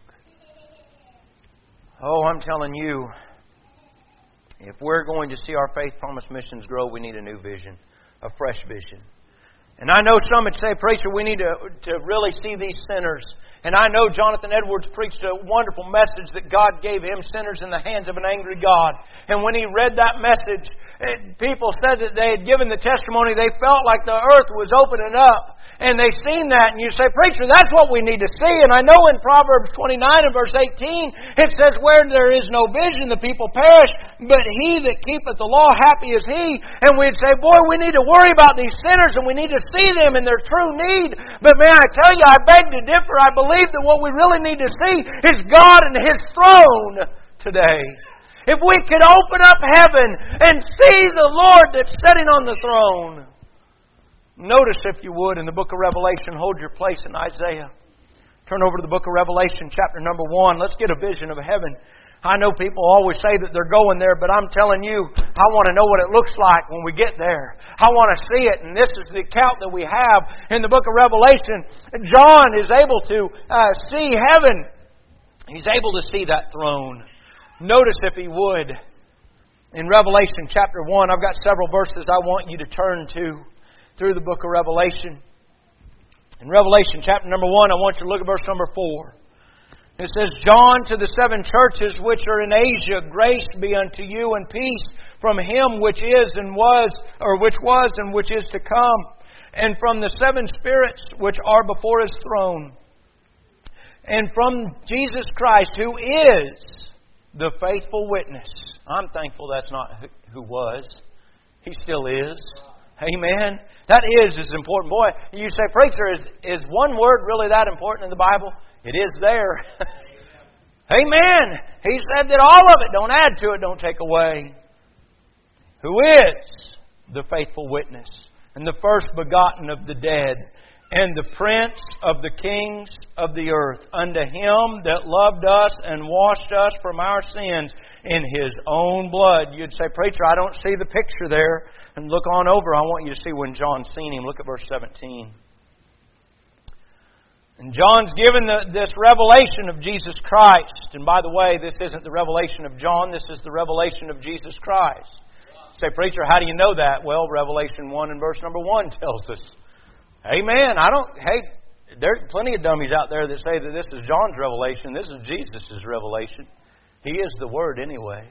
Oh, I'm telling you, if we're going to see our Faith Promise Missions grow, we need a new vision. A fresh vision. And I know some would say, Preacher, we need to really see these sinners. And I know Jonathan Edwards preached a wonderful message that God gave him sinners in the hands of an angry God. And when he read that message, people said that they had given the testimony, they felt like the earth was opening up. And they seen that, and you say, Preacher, that's what we need to see. And I know in Proverbs 29 and verse 18, it says, Where there is no vision, the people perish, but he that keepeth the law, happy is he. And we'd say, boy, we need to worry about these sinners, and we need to see them in their true need. But man, I tell you, I beg to differ. I believe that what we really need to see is God and His throne today. If we could open up heaven and see the Lord that's sitting on the throne. Notice, if you would, in the book of Revelation, hold your place in Isaiah. Turn over to the book of Revelation, chapter number 1. Let's get a vision of heaven. I know people always say that they're going there, but I'm telling you, I want to know what it looks like when we get there. I want to see it, and this is the account that we have in the book of Revelation. John is able to see heaven. He's able to see that throne. Notice, if he would, in Revelation chapter 1, I've got several verses I want you to turn to through the book of Revelation. In Revelation chapter number 1, I want you to look at verse number 4. It says, John, to the 7 churches which are in Asia, grace be unto you and peace from Him which is and was, or which was and which is to come, and from the 7 spirits which are before His throne, and from Jesus Christ, who is the faithful witness. I'm thankful that's not who was. He still is. Amen. That is important. Boy, you say, Preacher, is one word really that important in the Bible? It is there. Amen. He said that all of it, don't add to it, don't take away. Who is the faithful witness, and the first begotten of the dead, and the prince of the kings of the earth, unto Him that loved us and washed us from our sins in His own blood. You'd say, Preacher, I don't see the picture there. And look on over. I want you to see when John seen Him. Look at verse 17. And John's given this revelation of Jesus Christ. And by the way, this isn't the revelation of John. This is the revelation of Jesus Christ. You say, Preacher, how do you know that? Well, Revelation 1 and verse number 1 tells us. Amen. There's plenty of dummies out there that say that this is John's revelation. This is Jesus' revelation. He is the Word anyway.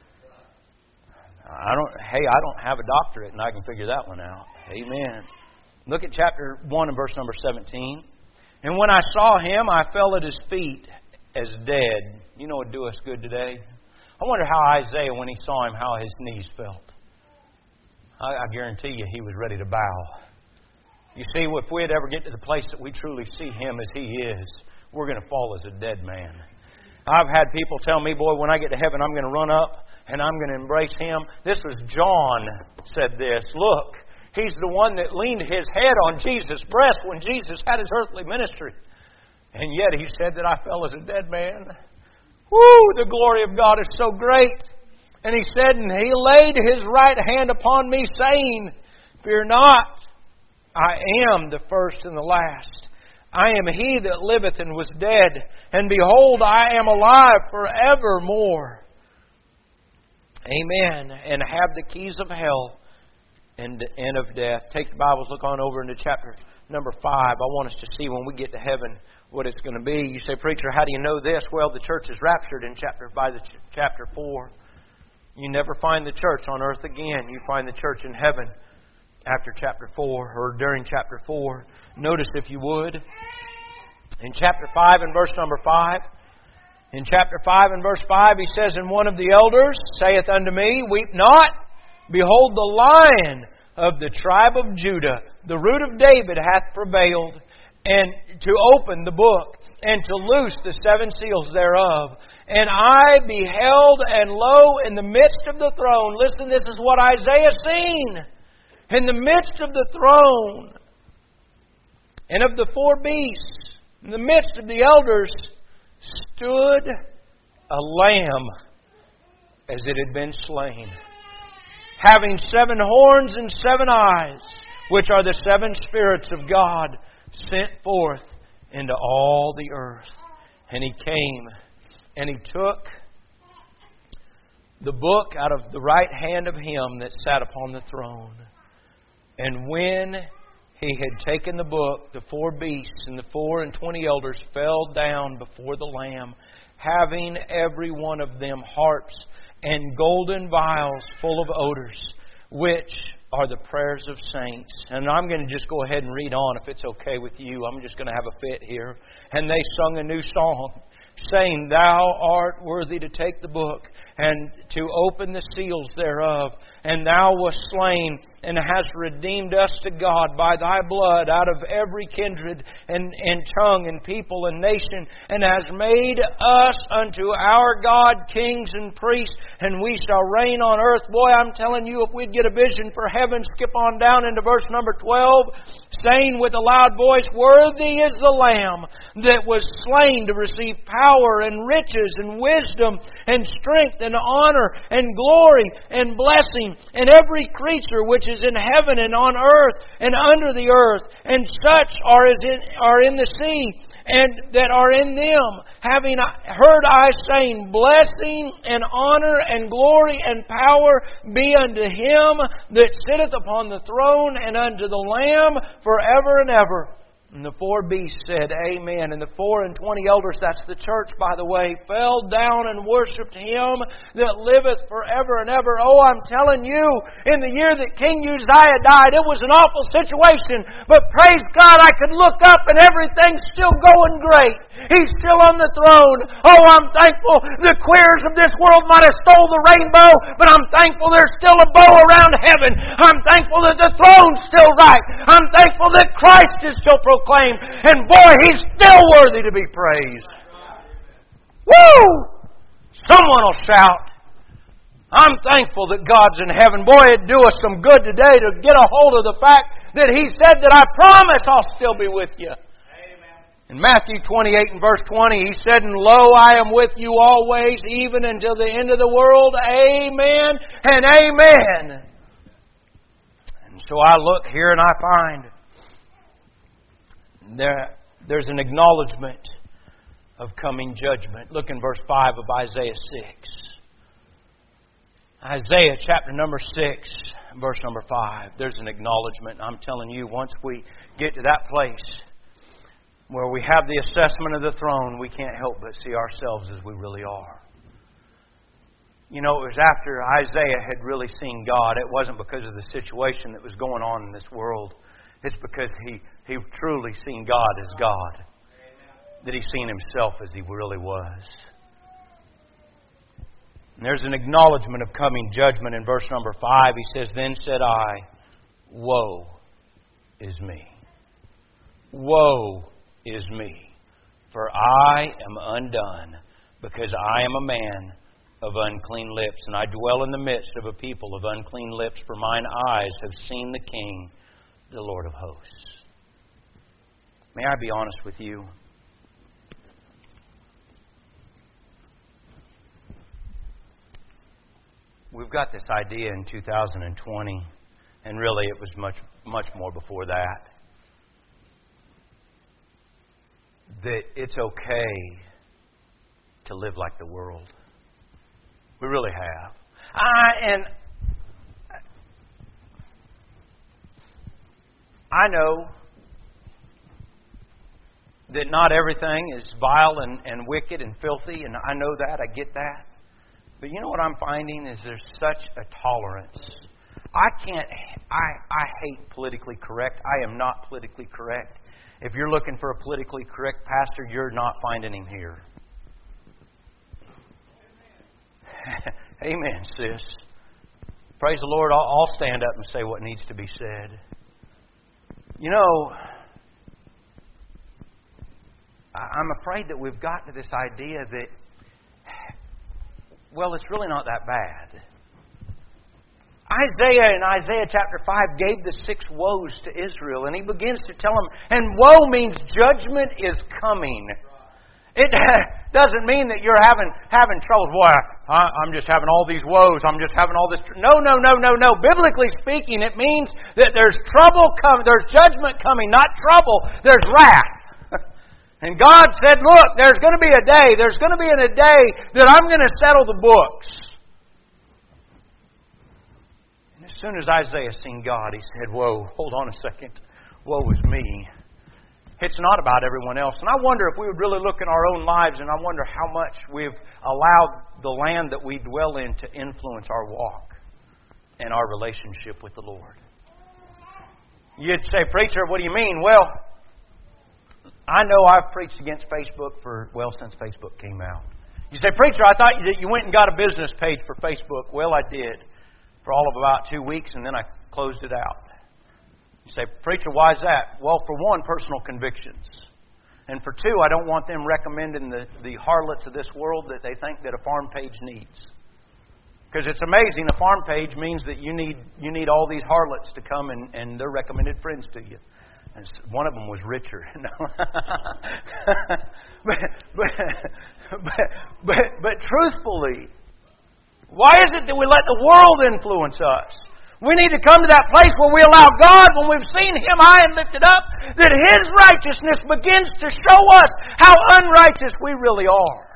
I don't have a doctorate and I can figure that one out. Amen. Look at chapter 1 and verse number 17. And when I saw Him, I fell at His feet as dead. You know what would do us good today? I wonder how Isaiah, when he saw Him, how his knees felt. I guarantee you he was ready to bow. You see, if we'd ever get to the place that we truly see Him as He is, we're going to fall as a dead man. I've had people tell me, boy, when I get to heaven, I'm going to run up and I'm going to embrace Him. This was John said this. Look, he's the one that leaned his head on Jesus' breast when Jesus had His earthly ministry. And yet he said that I fell as a dead man. Woo! The glory of God is so great. And he said, and He laid His right hand upon me, saying, Fear not, I am the first and the last. I am He that liveth and was dead, and behold, I am alive forevermore. Amen. And have the keys of hell and of death. Take the Bibles, look on over into chapter number 5. I want us to see when we get to heaven what it's going to be. You say, Preacher, how do you know this? Well, the church is raptured in chapter 4. You never find the church on earth again. You find the church in heaven after chapter 4 or during chapter 4. Notice, if you would, in chapter 5 and verse number 5. In chapter 5 and verse 5, he says, And one of the elders saith unto me, Weep not, behold, the Lion of the tribe of Judah, the root of David, hath prevailed, and to open the book and to loose the 7 seals thereof. And I beheld, and lo, in the midst of the throne, listen, this is what Isaiah seen. In the midst of the throne, and of the 4 beasts, in the midst of the elders, stood a lamb as it had been slain, having 7 horns and 7 eyes, which are the 7 spirits of God sent forth into all the earth. And He came, and He took the book out of the right hand of Him that sat upon the throne. And when He had taken the book, the 4 beasts and the 24 elders fell down before the Lamb, having every one of them harps and golden vials full of odors, which are the prayers of saints. And I'm going to just go ahead and read on if it's okay with you. I'm just going to have a fit here. And they sung a new song, saying, Thou art worthy to take the book and to open the seals thereof. And Thou wast slain, and hast redeemed us to God by Thy blood out of every kindred and tongue and people and nation, and hast made us unto our God kings and priests, and we shall reign on earth. Boy, I'm telling you, if we'd get a vision for heaven, skip on down into verse number 12, saying with a loud voice, Worthy is the Lamb that was slain to receive power and riches and wisdom and strength and honor and glory and blessing, and every creature which is in heaven and on earth and under the earth, and such are in the sea, and that are in them, having heard I saying, Blessing and honor and glory and power be unto Him that sitteth upon the throne and unto the Lamb forever and ever. And the 4 beasts said, Amen. And the 24 elders, that's the church, by the way, fell down and worshipped Him that liveth forever and ever. Oh, I'm telling you, in the year that King Uzziah died, it was an awful situation. But praise God, I could look up and everything's still going great. He's still on the throne. Oh, I'm thankful the queers of this world might have stole the rainbow, but I'm thankful there's still a bow around heaven. I'm thankful that the throne's still right. I'm thankful that Christ is still proclaimed. And boy, He's still worthy to be praised. Woo! Someone will shout. I'm thankful that God's in heaven. Boy, it'd do us some good today to get a hold of the fact that He said that I promise I'll still be with you. In Matthew 28 and verse 20, He said, And lo, I am with you always, even until the end of the world. Amen and amen. And so I look here and I find there's an acknowledgement of coming judgment. Look in verse 5 of Isaiah 6. Isaiah chapter number 6, verse number 5. There's an acknowledgement. I'm telling you, once we get to that place where we have the assessment of the throne, we can't help but see ourselves as we really are. You know, it was after Isaiah had really seen God. It wasn't because of the situation that was going on in this world. It's because he truly seen God as God. That he seen himself as he really was. And there's an acknowledgement of coming judgment in verse number 5. He says, Then said I, Woe is me. Woe is me, for I am undone, because I am a man of unclean lips, and I dwell in the midst of a people of unclean lips, for mine eyes have seen the King, the Lord of hosts. May I be honest with you? We've got this idea in 2020, and really it was much more before that, that it's okay to live like the world. We really have. And I know that not everything is vile and wicked and filthy, and I know that, I get that. But you know what I'm finding is there's such a tolerance. I hate politically correct. I am not politically correct. If you're looking for a politically correct pastor, you're not finding him here. Amen, sis. Praise the Lord. I'll stand up and say what needs to be said. You know, I'm afraid that we've got to this idea that, well, it's really not that bad. Isaiah in Isaiah chapter 5 gave the 6 woes to Israel, and he begins to tell them, and woe means judgment is coming. It doesn't mean that you're having troubles. Boy, I'm just having all these woes. I'm just having all this. No. Biblically speaking, it means that there's trouble coming. There's judgment coming, not trouble. There's wrath. And God said, look, there's going to be a day. There's going to be a day that I'm going to settle the books. And as soon as Isaiah seen God, he said, whoa, hold on a second. Woe is me. It's not about everyone else. And I wonder if we would really look in our own lives, and I wonder how much we've allowed the land that we dwell in to influence our walk and our relationship with the Lord. You'd say, preacher, what do you mean? Well, I know I've preached against Facebook since Facebook came out. You say, preacher, I thought that you went and got a business page for Facebook. Well, I did for all of about 2 weeks, and then I closed it out. You say, preacher, why is that? Well, for one, personal convictions. And for two, I don't want them recommending the harlots of this world that they think that a farm page needs. Because it's amazing, a farm page means that you need all these harlots to come and they're recommended friends to you. And one of them was Richard. but truthfully, why is it that we let the world influence us? We need to come to that place where we allow God, when we've seen Him high and lifted up, that His righteousness begins to show us how unrighteous we really are.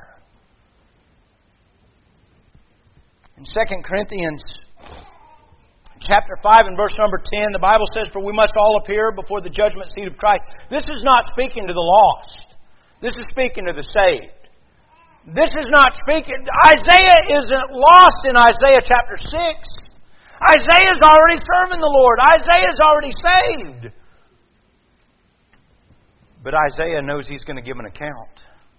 In 2 Corinthians chapter 5 and verse number 10, the Bible says, for we must all appear before the judgment seat of Christ. This is not speaking to the lost. This is speaking to the saved. This is not speaking... Isaiah isn't lost in Isaiah chapter 6. Isaiah's already serving the Lord. Isaiah's already saved. But Isaiah knows he's going to give an account.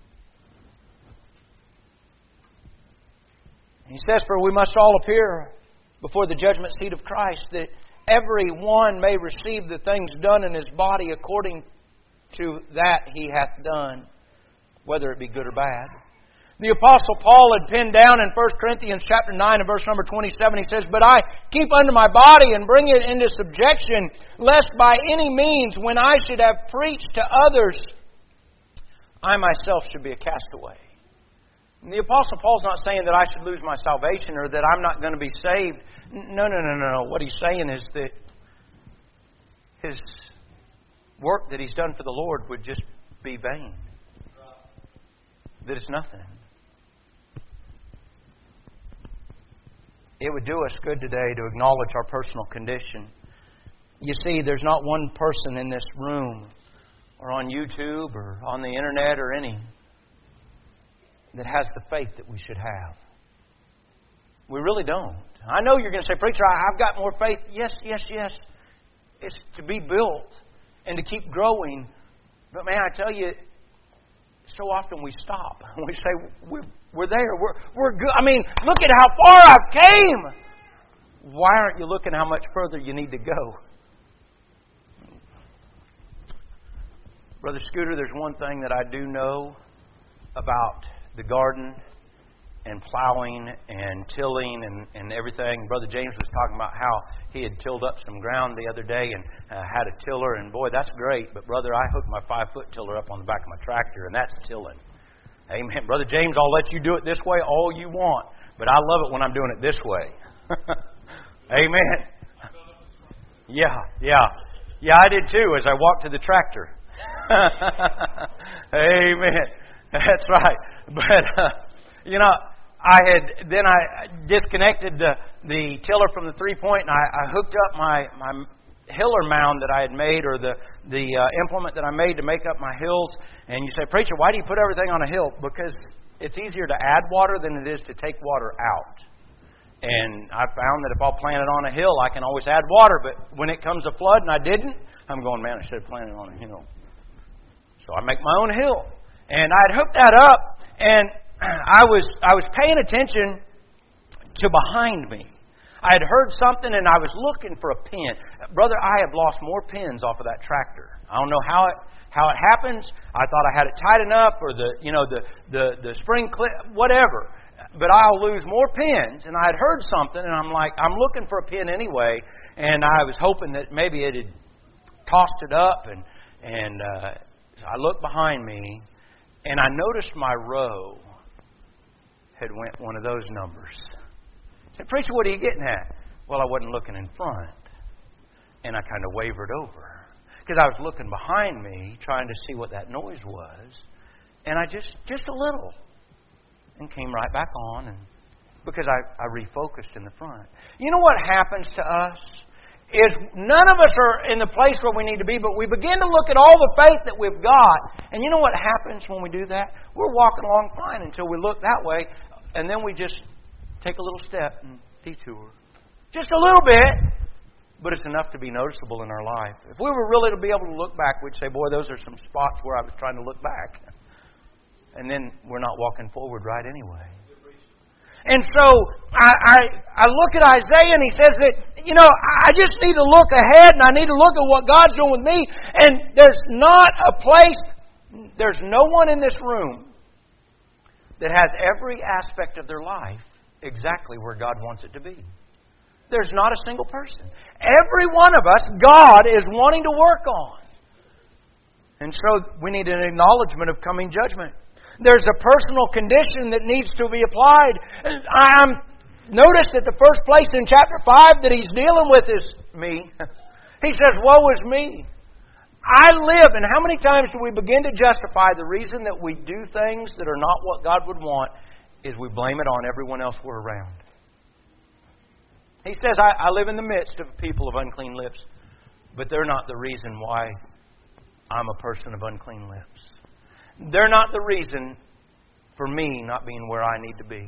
He says, for we must all appear before the judgment seat of Christ, that every one may receive the things done in his body according to that he hath done, whether it be good or bad. The Apostle Paul had pinned down in 1 Corinthians chapter 9 and verse number 27, he says, but I keep under my body and bring it into subjection, lest by any means, when I should have preached to others, I myself should be a castaway. And the Apostle Paul's not saying that I should lose my salvation or that I'm not going to be saved. No. What he's saying is that his work that he's done for the Lord would just be vain. That it's nothing. It would do us good today to acknowledge our personal condition. You see, there's not one person in this room or on YouTube or on the internet or any that has the faith that we should have. We really don't. I know you're going to say, preacher, I've got more faith. Yes. It's to be built and to keep growing. But man, I tell you, so often we stop. We say, we're there. We're good. I mean, look at how far I've came. Why aren't you looking how much further you need to go? Brother Scooter, there's one thing that I do know about the garden and plowing and tilling and everything. Brother James was talking about how he had tilled up some ground the other day and had a tiller, and boy, that's great. But brother, I hooked my 5-foot tiller up on the back of my tractor, and that's tilling. Amen. Brother James, I'll let you do it this way all you want, but I love it when I'm doing it this way. Amen. Yeah, I did too as I walked to the tractor. Amen. That's right. But I disconnected the tiller from the 3-point, and I hooked up my hiller mound that I had made, or the implement that I made to make up my hills. And you say, preacher, why do you put everything on a hill? Because it's easier to add water than it is to take water out. And I found that if I'll plant it on a hill, I can always add water. But when it comes to flood and I didn't, I'm going, man, I should have planted it on a hill. So I make my own hill. And I'd hooked that up, and I was paying attention to behind me. I had heard something, and I was looking for a pin. Brother, I have lost more pins off of that tractor. I don't know how how it happens. I thought I had it tight enough, or the spring clip, whatever. But I'll lose more pins. And I had heard something, and I'm like, I'm looking for a pin anyway. And I was hoping that maybe it had tossed it up. And so I looked behind me, and I noticed my row had went one of those numbers. I said, "Preacher, what are you getting at?" Well, I wasn't looking in front. And I kind of wavered over. Because I was looking behind me, trying to see what that noise was. And I just a little. And came right back on, and because I refocused in the front. You know what happens to us? Is none of us are in the place where we need to be, but we begin to look at all the faith that we've got. And you know what happens when we do that? We're walking along fine until we look that way, and then we just take a little step and detour. Just a little bit, but it's enough to be noticeable in our life. If we were really to be able to look back, we'd say, boy, those are some spots where I was trying to look back. And then we're not walking forward right anyway. And so I look at Isaiah, and he says that, I just need to look ahead, and I need to look at what God's doing with me. And there's not a place, there's no one in this room that has every aspect of their life exactly where God wants it to be. There's not a single person. Every one of us, God is wanting to work on. And so we need an acknowledgement of coming judgment. There's a personal condition that needs to be applied. Notice that the first place in chapter 5 that he's dealing with is me. He says, "Woe is me. I live." And how many times do we begin to justify the reason that we do things that are not what God would want is we blame it on everyone else we're around. He says, I live in the midst of a people of unclean lips, but they're not the reason why I'm a person of unclean lips. They're not the reason for me not being where I need to be.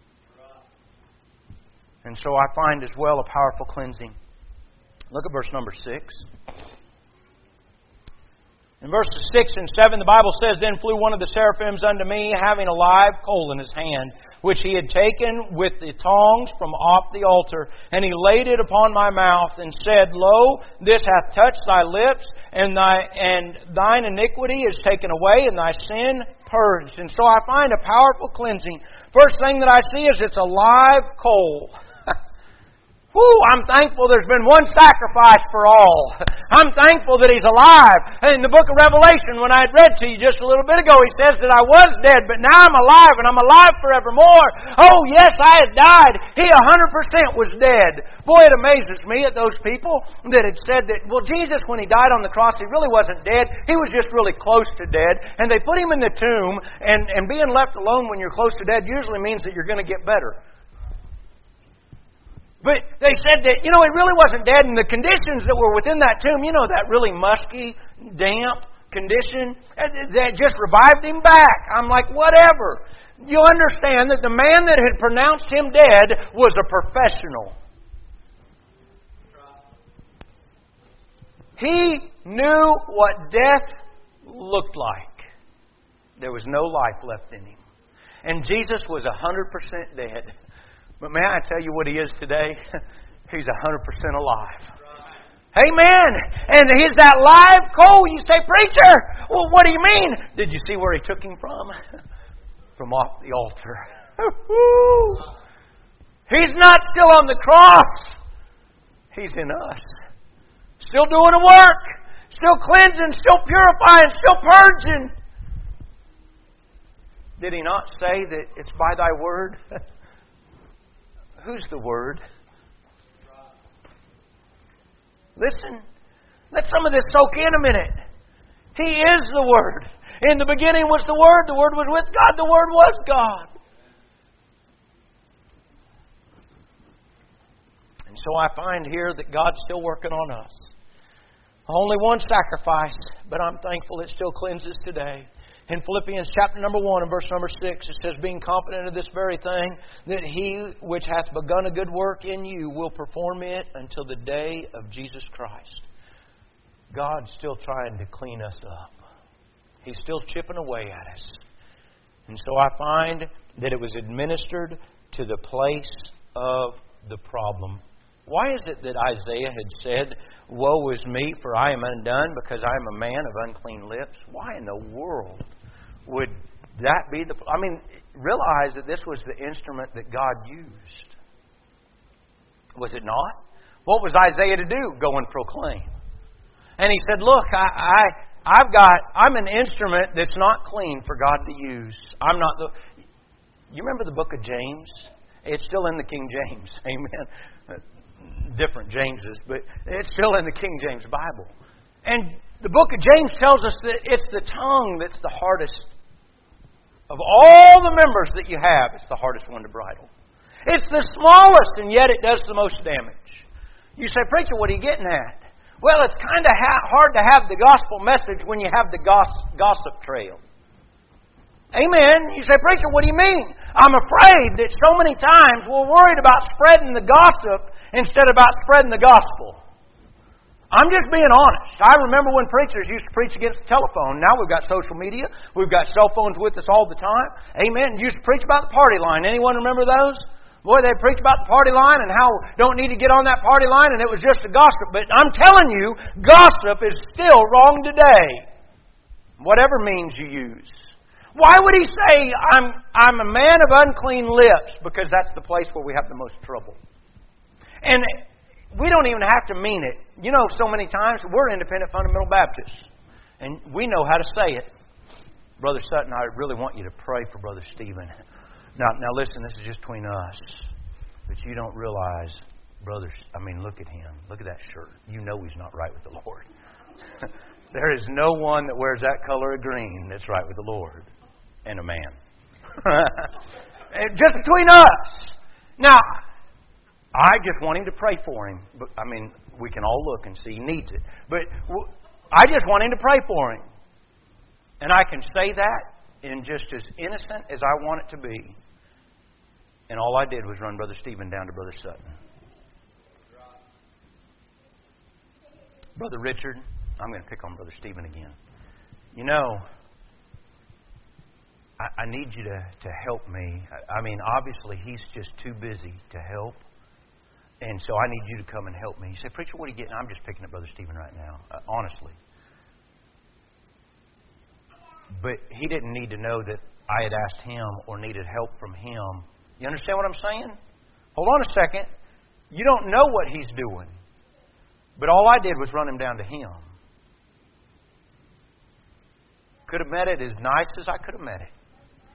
And so I find as well a powerful cleansing. Look at verse number 6. In verses 6 and 7, the Bible says, "Then flew one of the seraphims unto me, having a live coal in his hand, which he had taken with the tongs from off the altar. And he laid it upon my mouth, and said, Lo, this hath touched thy lips, and thine iniquity is taken away, and thy sin purged." And so I find a powerful cleansing. First thing that I see is it's a live coal. I'm thankful there's been one sacrifice for all. I'm thankful that He's alive. In the book of Revelation, when I had read to you just a little bit ago, He says that I was dead, but now I'm alive, and I'm alive forevermore. Oh, yes, I had died. He 100% was dead. Boy, it amazes me at those people that had said that, well, Jesus, when He died on the cross, He really wasn't dead. He was just really close to dead. And they put Him in the tomb, and being left alone when you're close to dead usually means that you're going to get better. But they said that, it really wasn't dead, and the conditions that were within that tomb, that really musky, damp condition, that just revived him back. I'm like, whatever. You understand that the man that had pronounced him dead was a professional. He knew what death looked like. There was no life left in him. And Jesus was 100% dead. But may I tell you what He is today? He's 100% alive. Amen. And He's that live coal. You say, "Preacher, well, what do you mean?" Did you see where He took him from? From off the altar. He's not still on the cross. He's in us. Still doing the work. Still cleansing. Still purifying. Still purging. Did He not say that it's by Thy word? Who's the Word? Listen. Let some of this soak in a minute. He is the Word. In the beginning was the Word. The Word was with God. The Word was God. And so I find here that God's still working on us. Only one sacrifice, but I'm thankful it still cleanses today. In Philippians chapter number 1 and verse number 6, it says, "Being confident of this very thing, that He which hath begun a good work in you will perform it until the day of Jesus Christ." God's still trying to clean us up. He's still chipping away at us. And so I find that it was administered to the place of the problem. Why is it that Isaiah had said, Woe is me, for I am undone, because I am a man of unclean lips. Why in the world would that be the... I mean, realize that this was the instrument that God used. Was it not? What was Isaiah to do? Go and proclaim. And he said, look, I'm an instrument that's not clean for God to use. I'm not the... You remember the book of James? It's still in the King James. Amen. Different Jameses, but it's still in the King James Bible. And the book of James tells us that it's the tongue that's the hardest. Of all the members that you have, it's the hardest one to bridle. It's the smallest, and yet it does the most damage. You say, preacher, what are you getting at? Well, it's kind of hard to have the gospel message when you have the gossip trail. Amen. You say, preacher, what do you mean? I'm afraid that so many times we're worried about spreading the gossip instead of about spreading the gospel. I'm just being honest. I remember when preachers used to preach against the telephone. Now we've got social media. We've got cell phones with us all the time. Amen. Used to preach about the party line. Anyone remember those? Boy, they preach about the party line and how don't need to get on that party line, and it was just a gossip. But I'm telling you, gossip is still wrong today. Whatever means you use. Why would he say, I'm a man of unclean lips? Because that's the place where we have the most trouble. And we don't even have to mean it. You know, so many times we're independent fundamental Baptists. And we know how to say it. Brother Sutton, I really want you to pray for Brother Stephen. Now listen, this is just between us. But you don't realize, look at him. Look at that shirt. You know he's not right with the Lord. There is no one that wears that color of green that's right with the Lord. And a man. Just between us. Now, I just want him to pray for him. But, we can all look and see he needs it. But I just want him to pray for him. And I can say that in just as innocent as I want it to be. And all I did was run Brother Stephen down to Brother Sutton. Brother Richard, I'm going to pick on Brother Stephen again. You know, I need you to help me. Obviously, he's just too busy to help. And so I need you to come and help me. You say, preacher, what are you getting? I'm just picking up Brother Stephen right now, honestly. But he didn't need to know that I had asked him or needed help from him. You understand what I'm saying? Hold on a second. You don't know what he's doing. But all I did was run him down to him. Could have met it as nice as I could have met it.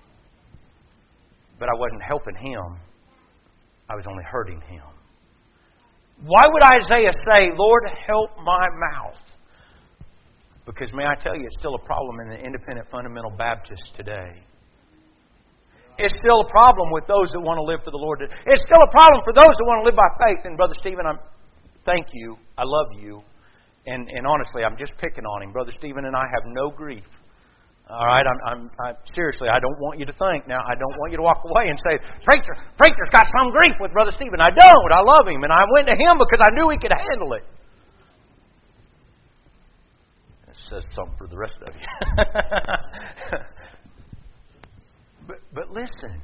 But I wasn't helping him. I was only hurting him. Why would Isaiah say, Lord, help my mouth? Because may I tell you, it's still a problem in the independent fundamental Baptists today. It's still a problem with those that want to live for the Lord. It's still a problem for those that want to live by faith. And Brother Stephen, thank you. I love you. And honestly, I'm just picking on him. Brother Stephen and I have no grief. All right, seriously, I don't want you to think. Now, I don't want you to walk away and say, Preacher's got some grief with Brother Stephen. I don't. I love him. And I went to him because I knew he could handle it. That says something for the rest of you. But listen.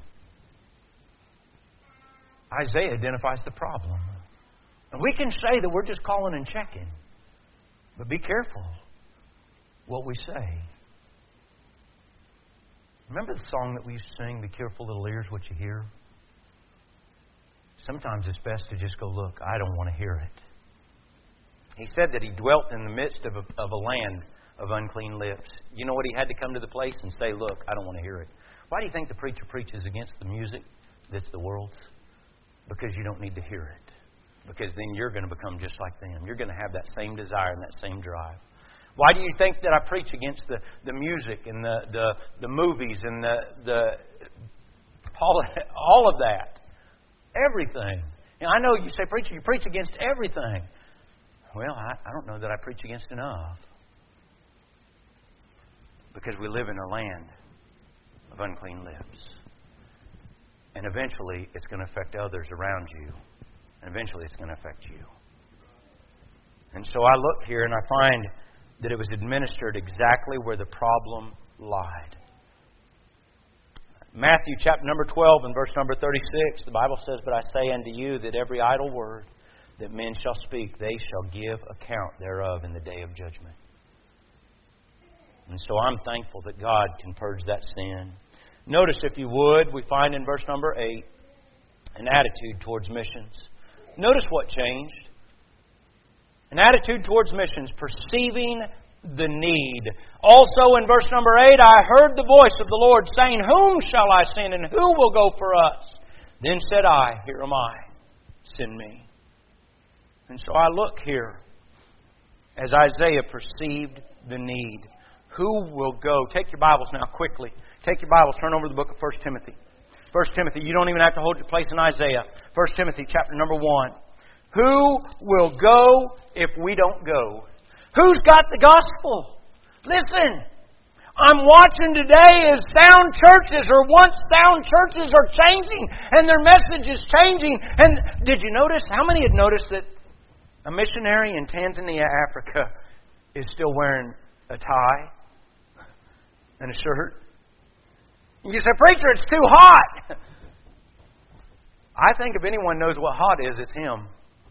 Isaiah identifies the problem. And we can say that we're just calling and checking. But be careful what we say. Remember the song that we used to sing, Be Careful Little Ears What You Hear? Sometimes it's best to just go, look, I don't want to hear it. He said that he dwelt in the midst of a land of unclean lips. You know what? He had to come to the place and say, look, I don't want to hear it. Why do you think the preacher preaches against the music that's the world's? Because you don't need to hear it. Because then you're going to become just like them. You're going to have that same desire and that same drive. Why do you think that I preach against the music and the movies and the all of that? Everything. And I know you say, preacher, you preach against everything. Well, I don't know that I preach against enough. Because we live in a land of unclean lips. And eventually it's going to affect others around you. And eventually it's going to affect you. And so I look here and I find that it was administered exactly where the problem lied. Matthew chapter number 12 and verse number 36, the Bible says, But I say unto you that every idle word that men shall speak, they shall give account thereof in the day of judgment. And so I'm thankful that God can purge that sin. Notice, if you would, we find in verse number 8 an attitude towards missions. Notice what changed. An attitude towards missions, perceiving the need. Also in verse number 8, I heard the voice of the Lord saying, Whom shall I send, and who will go for us? Then said I, Here am I, send me. And so I look here as Isaiah perceived the need. Who will go? Take your Bibles now quickly. Take your Bibles, turn over to the book of 1 Timothy. 1 Timothy, you don't even have to hold your place in Isaiah. 1 Timothy chapter number 1. Who will go if we don't go? Who's got the gospel? Listen, I'm watching today as sound churches, or once sound churches, are changing, and their message is changing. And did you notice? How many had noticed that a missionary in Tanzania, Africa, is still wearing a tie and a shirt? You say, Preacher, it's too hot. I think if anyone knows what hot is, it's him.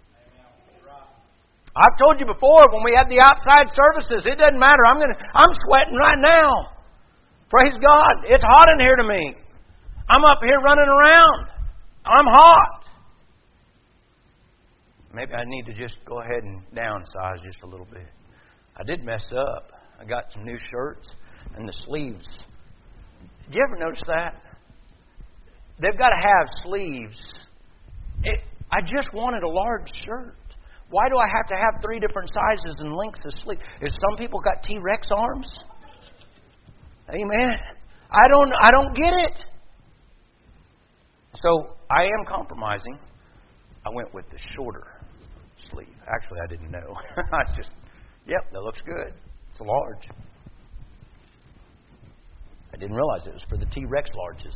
I've told you before, when we had the outside services, it doesn't matter. I'm sweating right now. Praise God. It's hot in here to me. I'm up here running around. I'm hot. Maybe I need to just go ahead and downsize just a little bit. I did mess up. I got some new shirts and the sleeves. Did you ever notice that? They've got to have sleeves. I just wanted a large shirt. Why do I have to have 3 different sizes and lengths of sleeve? Is some people got T-Rex arms? Amen. I don't get it. So I am compromising. I went with the shorter sleeve. Actually, I didn't know. I just, that looks good. It's a large. I didn't realize it was for the T-Rex larges.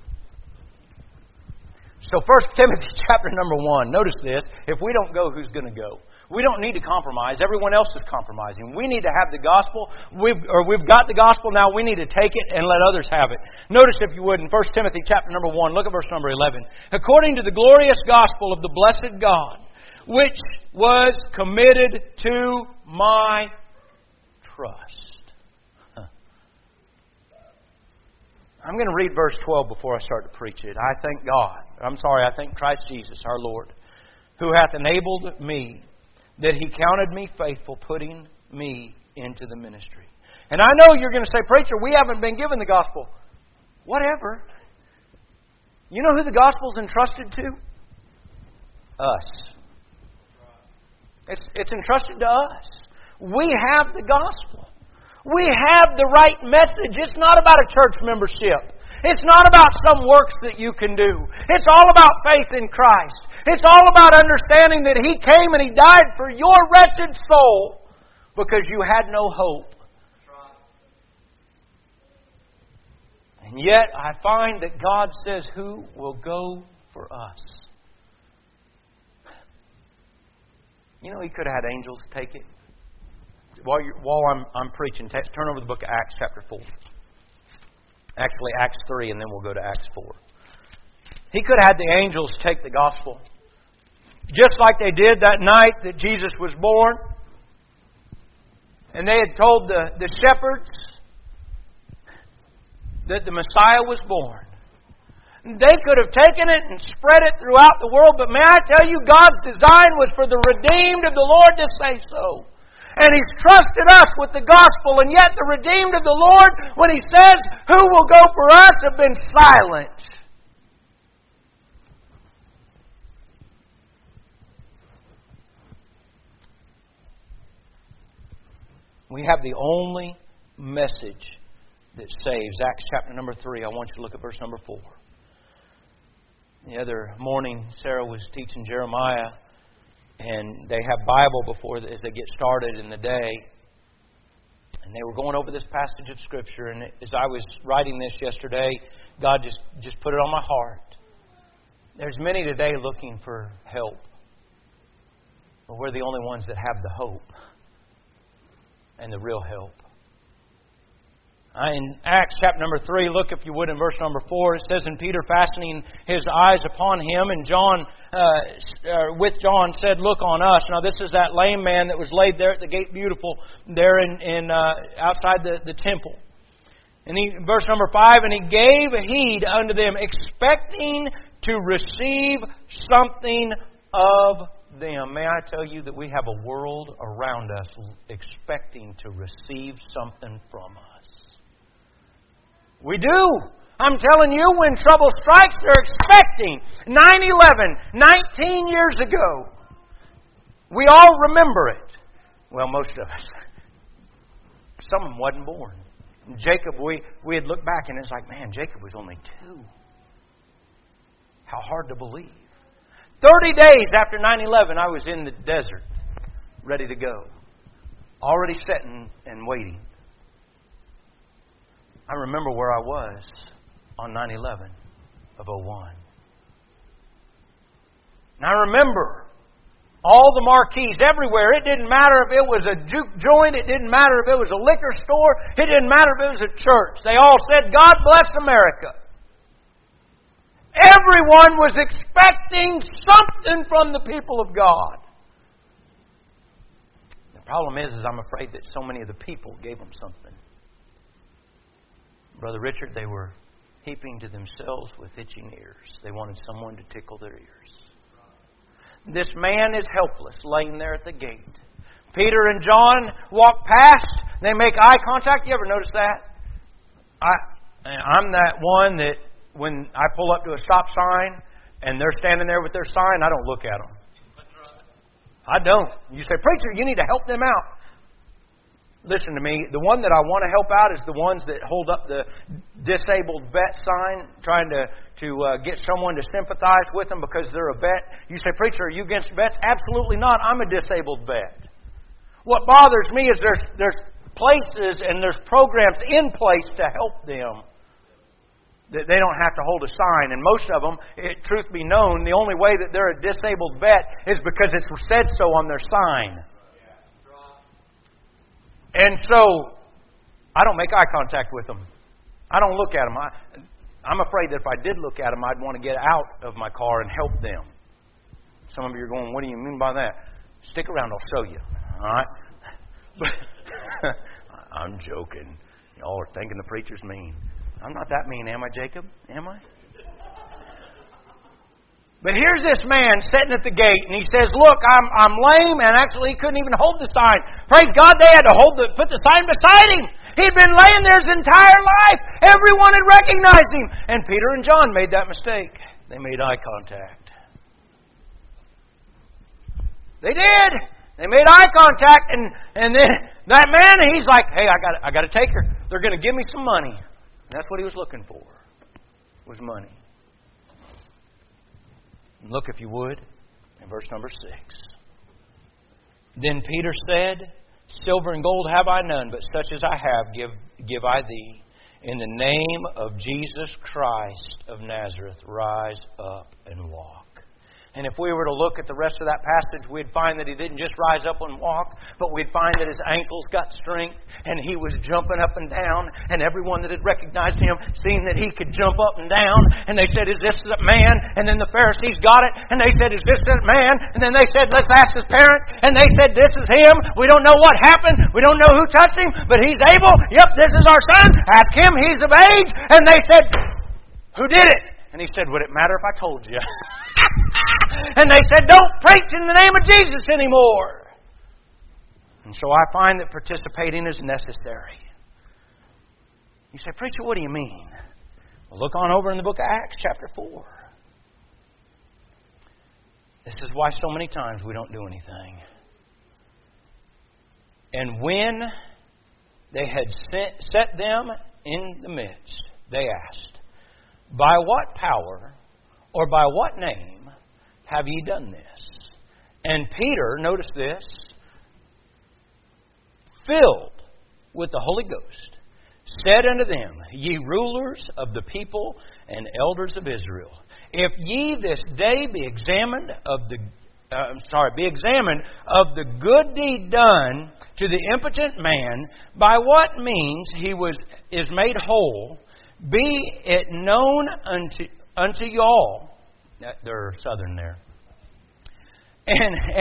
So 1 Timothy chapter number 1. Notice this. If we don't go, who's going to go? We don't need to compromise. Everyone else is compromising. We need to have the gospel. We've got the gospel now. We need to take it and let others have it. Notice, if you would, in 1 Timothy chapter number 1, look at verse number 11. According to the glorious gospel of the blessed God, which was committed to my trust. I'm going to read verse 12 before I start to preach it. I thank Christ Jesus, our Lord, who hath enabled me, that He counted me faithful, putting me into the ministry. And I know you're going to say, Preacher, we haven't been given the gospel. Whatever. You know who the gospel's entrusted to? Us. It's entrusted to us. We have the gospel. We have the right message. It's not about a church membership. It's not about some works that you can do. It's all about faith in Christ. It's all about understanding that He came and He died for your wretched soul because you had no hope. And yet I find that God says, who will go for us? You know, He could have had angels take it. While I'm preaching, turn over the book of Acts chapter 4. Actually, Acts 3, and then we'll go to Acts 4. He could have had the angels take the gospel. Just like they did that night that Jesus was born. And they had told the shepherds that the Messiah was born. They could have taken it and spread it throughout the world. But may I tell you, God's design was for the redeemed of the Lord to say so. And He's trusted us with the gospel. And yet the redeemed of the Lord, when He says, who will go for us, have been silent. We have the only message that saves. Acts chapter number 3. I want you to look at verse number 4. The other morning, Sarah was teaching Jeremiah. And they have Bible before as they get started in the day. And they were going over this passage of Scripture. And as I was writing this yesterday, God just put it on my heart. There's many today looking for help. But we're the only ones that have the hope and the real help. In Acts chapter number 3, look if you would in verse number 4, it says, And Peter fastening his eyes upon him, and John with John said, "Look on us." Now this is that lame man that was laid there at the gate beautiful, there in outside the temple. And verse number 5, and he gave heed unto them, expecting to receive something of them. May I tell you that we have a world around us expecting to receive something from us. We do. I'm telling you, when trouble strikes, they're expecting. 9/11, 19 years ago. We all remember it. Well, most of us. Some of them wasn't born. Jacob, we had looked back and it's like, man, Jacob was only 2. How hard to believe. 30 days after 9/11, I was in the desert, ready to go. Already sitting and waiting. I remember where I was on 9/11 of 01. And I remember all the marquees everywhere. It didn't matter if it was a juke joint. It didn't matter if it was a liquor store. It didn't matter if it was a church. They all said, "God bless America." Everyone was expecting something from the people of God. The problem is I'm afraid that so many of the people gave them something. Brother Richard, they were heaping to themselves with itching ears. They wanted someone to tickle their ears. This man is helpless, laying there at the gate. Peter and John walk past. They make eye contact. You ever notice that? I'm that one that when I pull up to a stop sign and they're standing there with their sign, I don't look at them. I don't. You say, "Preacher, you need to help them out." Listen to me. The one that I want to help out is the ones that hold up the disabled vet sign, trying to get someone to sympathize with them because they're a vet. You say, "Preacher, are you against vets?" Absolutely not. I'm a disabled vet. What bothers me is there's places and there's programs in place to help them. That they don't have to hold a sign. And most of them, truth be known, the only way that they're a disabled vet is because it's said so on their sign. And so, I don't make eye contact with them. I don't look at them. I'm afraid that if I did look at them, I'd want to get out of my car and help them. Some of you are going, "What do you mean by that?" Stick around, I'll show you. All right? But I'm joking. Y'all are thinking the preacher's mean. I'm not that mean, am I, Jacob? Am I? But here's this man sitting at the gate, and he says, "Look, I'm lame," and actually he couldn't even hold the sign. Praise God, they had to put the sign beside him. He'd been laying there his entire life. Everyone had recognized him. And Peter and John made that mistake. They made eye contact. They did. They made eye contact, and then that man, he's like, "Hey, I got to take her. They're going to give me some money." And that's what he was looking for, was money. Look, if you would, in verse number 6. Then Peter said, "Silver and gold have I none, but such as I have give I thee. In the name of Jesus Christ of Nazareth, rise up and walk." And if we were to look at the rest of that passage, we'd find that he didn't just rise up and walk, but we'd find that his ankles got strength, and he was jumping up and down, and everyone that had recognized him, seen that he could jump up and down, and they said, "Is this that man?" And then the Pharisees got it, and they said, "Is this that man?" And then they said, "Let's ask his parents." And they said, "This is him. We don't know what happened. We don't know who touched him, but he's able. Yep, this is our son. Ask him. He's of age." And they said, "Who did it?" And he said, "Would it matter if I told you?" And they said, "Don't preach in the name of Jesus anymore." And so I find that participating is necessary. You say, "Preacher, what do you mean?" Well, look on over in the book of Acts, chapter 4. This is why so many times we don't do anything. And when they had set them in the midst, they asked, "By what power or by what name have ye done this?" And Peter, notice this, filled with the Holy Ghost, said unto them, "Ye rulers of the people and elders of Israel, if ye this day be examined of the good deed done to the impotent man, by what means he is made whole, be it known unto you all." They're southern there. And